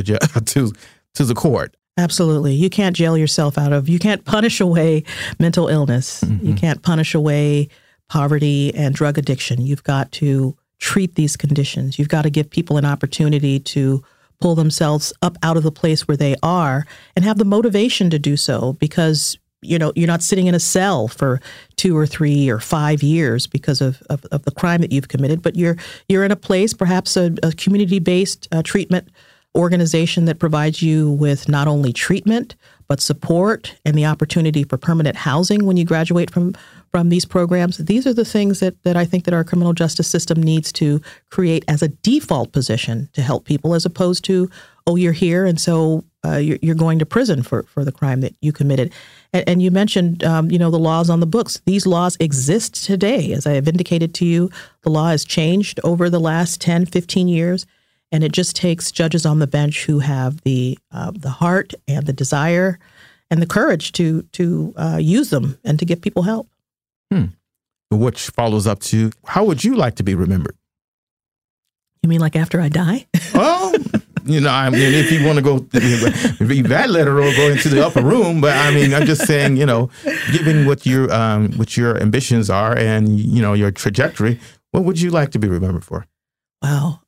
[SPEAKER 8] to the court.
[SPEAKER 13] Absolutely. You can't jail yourself you can't punish away mental illness. You can't punish away poverty and drug addiction. You've got to treat these conditions. You've got to give people an opportunity to pull themselves up out of the place where they are and have the motivation to do so, because, you're not sitting in a cell for 2 or 3 or 5 years because of the crime that you've committed, but you're in a place, perhaps a community-based treatment organization that provides you with not only treatment, but support and the opportunity for permanent housing when you graduate from these programs. These are the things that I think that our criminal justice system needs to create as a default position to help people, as opposed to, you're here, and so you're going to prison for the crime that you committed. And you mentioned, the laws on the books. These laws exist today. As I have indicated to you, the law has changed over the last 10, 15 years, and it just takes judges on the bench who have the heart and the desire and the courage to use them and to give people help.
[SPEAKER 8] Which follows up to, how would you like to be remembered?
[SPEAKER 13] You mean like after I die?
[SPEAKER 8] Well, if you want to go read that letter or go into the upper room, but I'm just saying, given what your ambitions are and, your trajectory, what would you like to be remembered for?
[SPEAKER 13] Wow.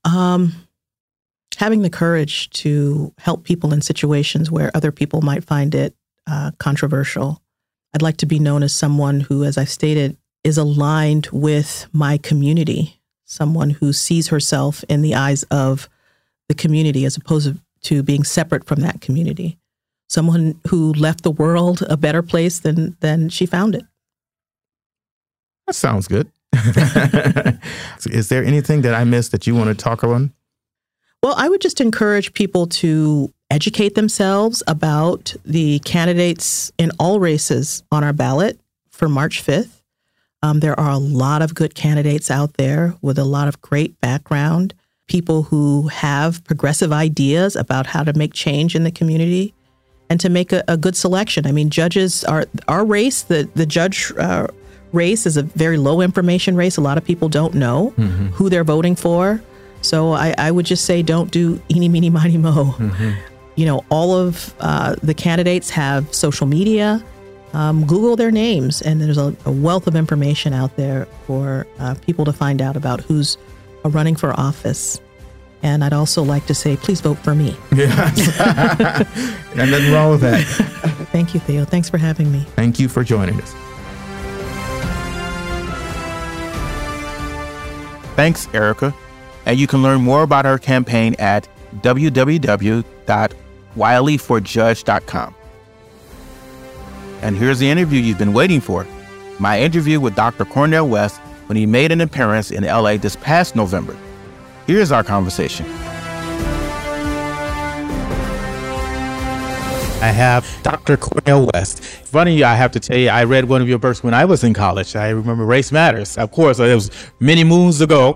[SPEAKER 13] Having the courage to help people in situations where other people might find it controversial. I'd like to be known as someone who, as I've stated, is aligned with my community, someone who sees herself in the eyes of the community as opposed to being separate from that community, someone who left the world a better place than she found it.
[SPEAKER 8] That sounds good. Is there anything that I missed that you want to talk on?
[SPEAKER 13] Well, I would just encourage people to educate themselves about the candidates in all races on our ballot for March 5th. There are a lot of good candidates out there with a lot of great background, people who have progressive ideas about how to make change in the community and to make a good selection. Judges are our race, the judge race is a very low information race. A lot of people don't know who they're voting for. So I would just say, don't do eeny, meeny, miny, moe. All of the candidates have social media. Google their names, and there's a wealth of information out there for people to find out about who's running for office. And I'd also like to say, please vote for me.
[SPEAKER 8] Yeah. And nothing wrong with that.
[SPEAKER 13] Thank you, Theo. Thanks for having me.
[SPEAKER 8] Thank you for joining us. Thanks, Erica. And you can learn more about our campaign at www.wileyforjudge.com. And here's the interview you've been waiting for. My interview with Dr. Cornel West when he made an appearance in LA this past November.
[SPEAKER 5] Here's our conversation. I have Dr. Cornel West. Funny, I have to tell you, I read one of your books when I was in college. I remember Race Matters. Of course, it was many moons ago.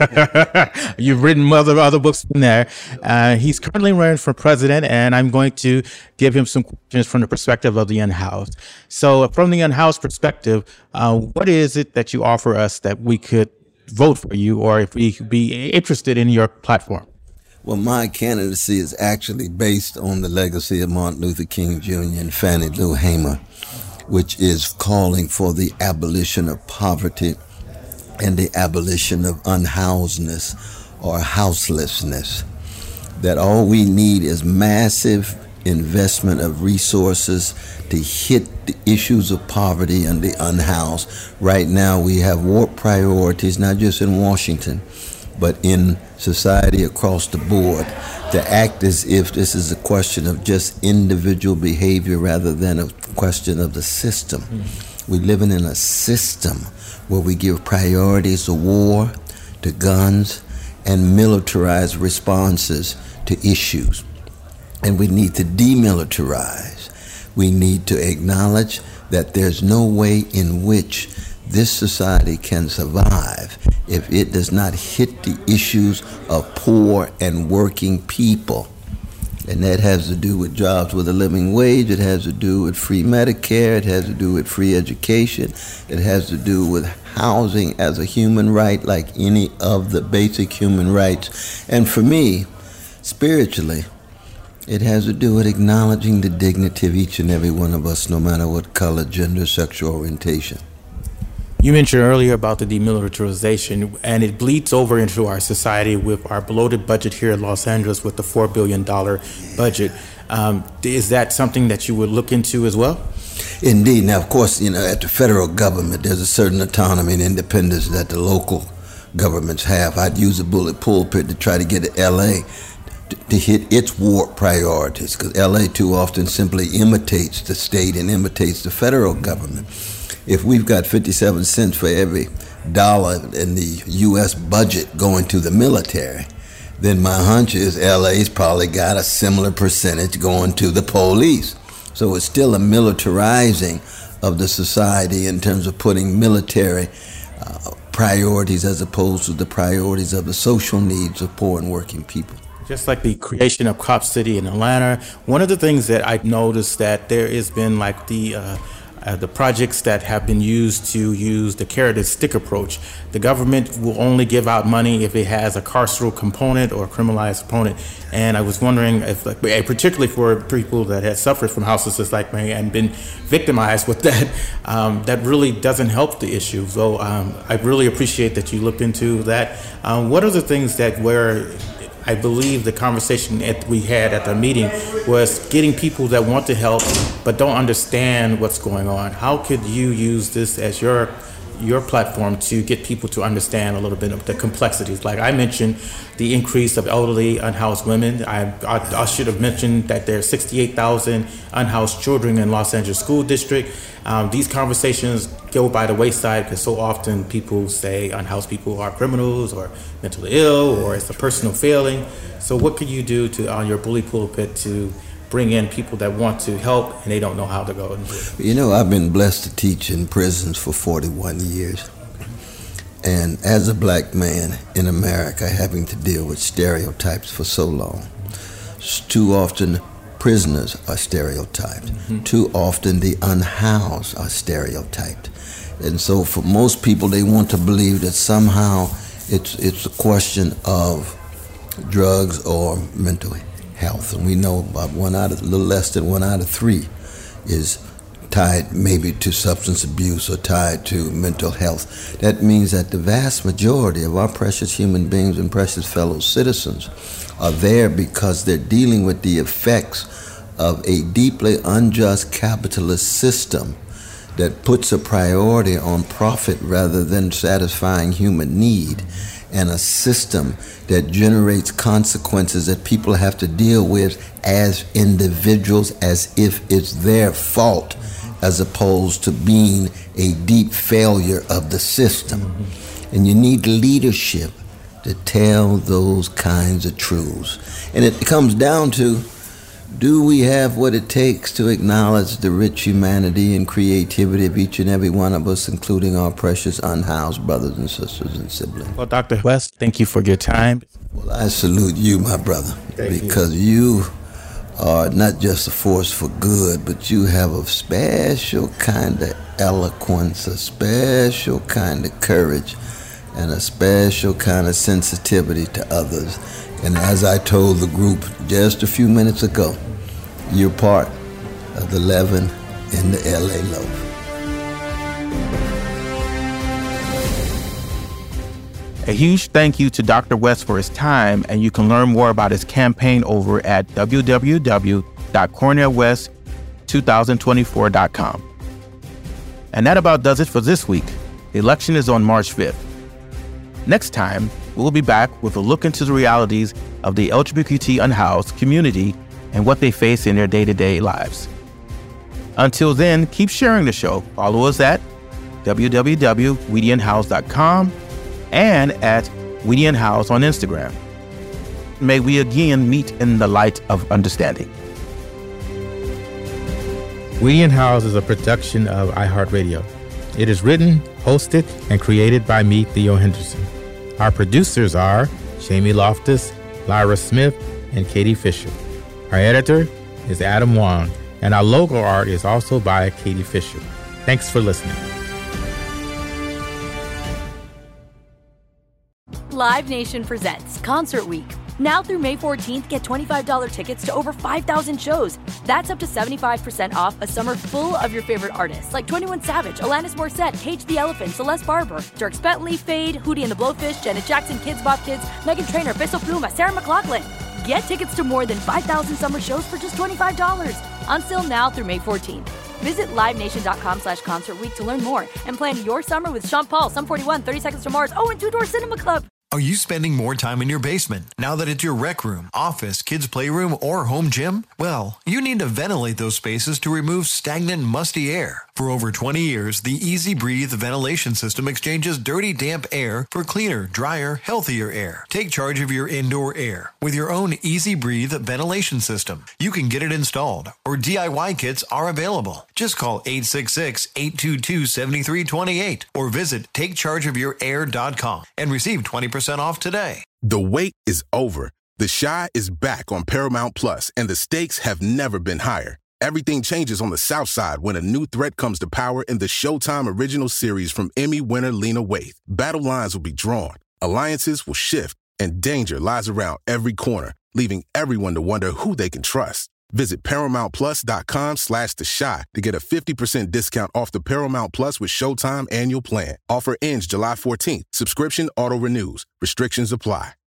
[SPEAKER 5] You've written other books from there. He's currently running for president, and I'm going to give him some questions from the perspective of the unhoused. So from the unhoused perspective, what is it that you offer us that we could vote for you, or if we could be interested in your platform?
[SPEAKER 14] Well, my candidacy is actually based on the legacy of Martin Luther King Jr. and Fannie Lou Hamer, which is calling for the abolition of poverty and the abolition of unhousedness or houselessness. That all we need is massive investment of resources to hit the issues of poverty and the unhoused. Right now we have warped priorities, not just in Washington, but in society across the board, to act as if this is a question of just individual behavior rather than a question of the system. We're living in a system where we give priorities to war, to guns, and militarized responses to issues. And we need to demilitarize. We need to acknowledge that there's no way in which this society can survive if it does not hit the issues of poor and working people. And that has to do with jobs with a living wage. It has to do with free Medicare. It has to do with free education. It has to do with housing as a human right, like any of the basic human rights. And for me, spiritually, it has to do with acknowledging the dignity of each and every one of us, no matter what color, gender, sexual orientation.
[SPEAKER 5] You mentioned earlier about the demilitarization, and it bleeds over into our society with our bloated budget here in Los Angeles with the $4 billion budget. Is that something that you would look into as well?
[SPEAKER 14] Indeed. Now, of course, at the federal government, there's a certain autonomy and independence that the local governments have. I'd use a bullet pulpit to try to get L.A. to hit its warped priorities, because L.A. too often simply imitates the state and imitates the federal government. If we've got 57 cents for every dollar in the U.S. budget going to the military, then my hunch is LA's probably got a similar percentage going to the police. So it's still a militarizing of the society in terms of putting military priorities as opposed to the priorities of the social needs of poor and working people.
[SPEAKER 5] Just like the creation of Cop City in Atlanta, one of the things that I've noticed that there has been like the projects that have been used to use the carrot and stick approach. The government will only give out money if it has a carceral component or a criminalized component. And I was wondering if, particularly for people that had suffered from houselessness like me and been victimized with that, that really doesn't help the issue. So I really appreciate that you looked into that. What are the things that where I believe the conversation that we had at the meeting was getting people that want to help but don't understand what's going on. How could you use this as your platform to get people to understand a little bit of the complexities? Like I mentioned, the increase of elderly unhoused women. I should have mentioned that there are 68,000 unhoused children in Los Angeles School District. These conversations go by the wayside because so often people say unhoused people are criminals or mentally ill or it's a personal failing. So what could you do to on your bully pulpit to bring in people that want to help and they don't know how to go and do it?
[SPEAKER 14] I've been blessed to teach in prisons for 41 years. And as a black man in America, having to deal with stereotypes for so long, too often prisoners are stereotyped. Mm-hmm. Too often the unhoused are stereotyped. And so for most people, they want to believe that somehow it's a question of drugs or mental health. And we know about a little less than 1 out of 3 is tied maybe to substance abuse or tied to mental health. That means that the vast majority of our precious human beings and precious fellow citizens are there because they're dealing with the effects of a deeply unjust capitalist system that puts a priority on profit rather than satisfying human need, and a system that generates consequences that people have to deal with as individuals as if it's their fault, as opposed to being a deep failure of the system. And you need leadership to tell those kinds of truths. And it comes down to, do we have what it takes to acknowledge the rich humanity and creativity of each and every one of us, including our precious unhoused brothers and sisters and siblings?
[SPEAKER 5] Well, Dr. West, thank you for your time.
[SPEAKER 14] Well, I salute you, my brother, because you are not just a force for good, but you have a special kind of eloquence, a special kind of courage, and a special kind of sensitivity to others. And as I told the group just a few minutes ago, you're part of the leaven in the LA loaf.
[SPEAKER 5] A huge thank you to Dr. West for his time, and you can learn more about his campaign over at www.cornelwest2024.com. And that about does it for this week. The election is on March 5th. Next time, we'll be back with a look into the realities of the LGBT unhoused community and what they face in their day-to-day lives. Until then, keep sharing the show. Follow us at www.weedianhouse.com and at WeedianHouse on Instagram. May we again meet in the light of understanding.
[SPEAKER 8] Weedian House is a production of iHeartRadio. It is written, hosted, and created by me, Theo Henderson. Our producers are Jamie Loftus, Lyra Smith, and Katie Fisher. Our editor is Adam Wong, and our logo art is also by Katie Fisher. Thanks for listening.
[SPEAKER 1] Live Nation presents Concert Week. Now through May 14th, get $25 tickets to over 5,000 shows. That's up to 75% off a summer full of your favorite artists like 21 Savage, Alanis Morissette, Cage the Elephant, Celeste Barber, Dierks Bentley, Fade, Hootie and the Blowfish, Janet Jackson, Kidz Bop Kids, Meghan Trainor, Peso Pluma, Sarah McLachlan. Get tickets to more than 5,000 summer shows for just $25. On sale now through May 14th. Visit livenation.com/Concert Week to learn more and plan your summer with Sean Paul, Sum 41, 30 Seconds to Mars, and Two Door Cinema Club.
[SPEAKER 4] Are you spending more time in your basement now that it's your rec room, office, kids' playroom, or home gym? Well, you need to ventilate those spaces to remove stagnant, musty air. For over 20 years, the Easy Breathe ventilation system exchanges dirty, damp air for cleaner, drier, healthier air. Take charge of your indoor air with your own Easy Breathe ventilation system. You can get it installed, or DIY kits are available. Just call 866-822-7328 or visit takechargeofyourair.com and receive 20% off today.
[SPEAKER 15] The wait is over. The Chi is back on Paramount Plus, and the stakes have never been higher. Everything changes on the South Side when a new threat comes to power in the Showtime original series from Emmy winner Lena Waithe. Battle lines will be drawn, alliances will shift, and danger lies around every corner, leaving everyone to wonder who they can trust. Visit ParamountPlus.com/The Chi to get a 50% discount off the Paramount Plus with Showtime annual plan. Offer ends July 14th. Subscription auto-renews. Restrictions apply.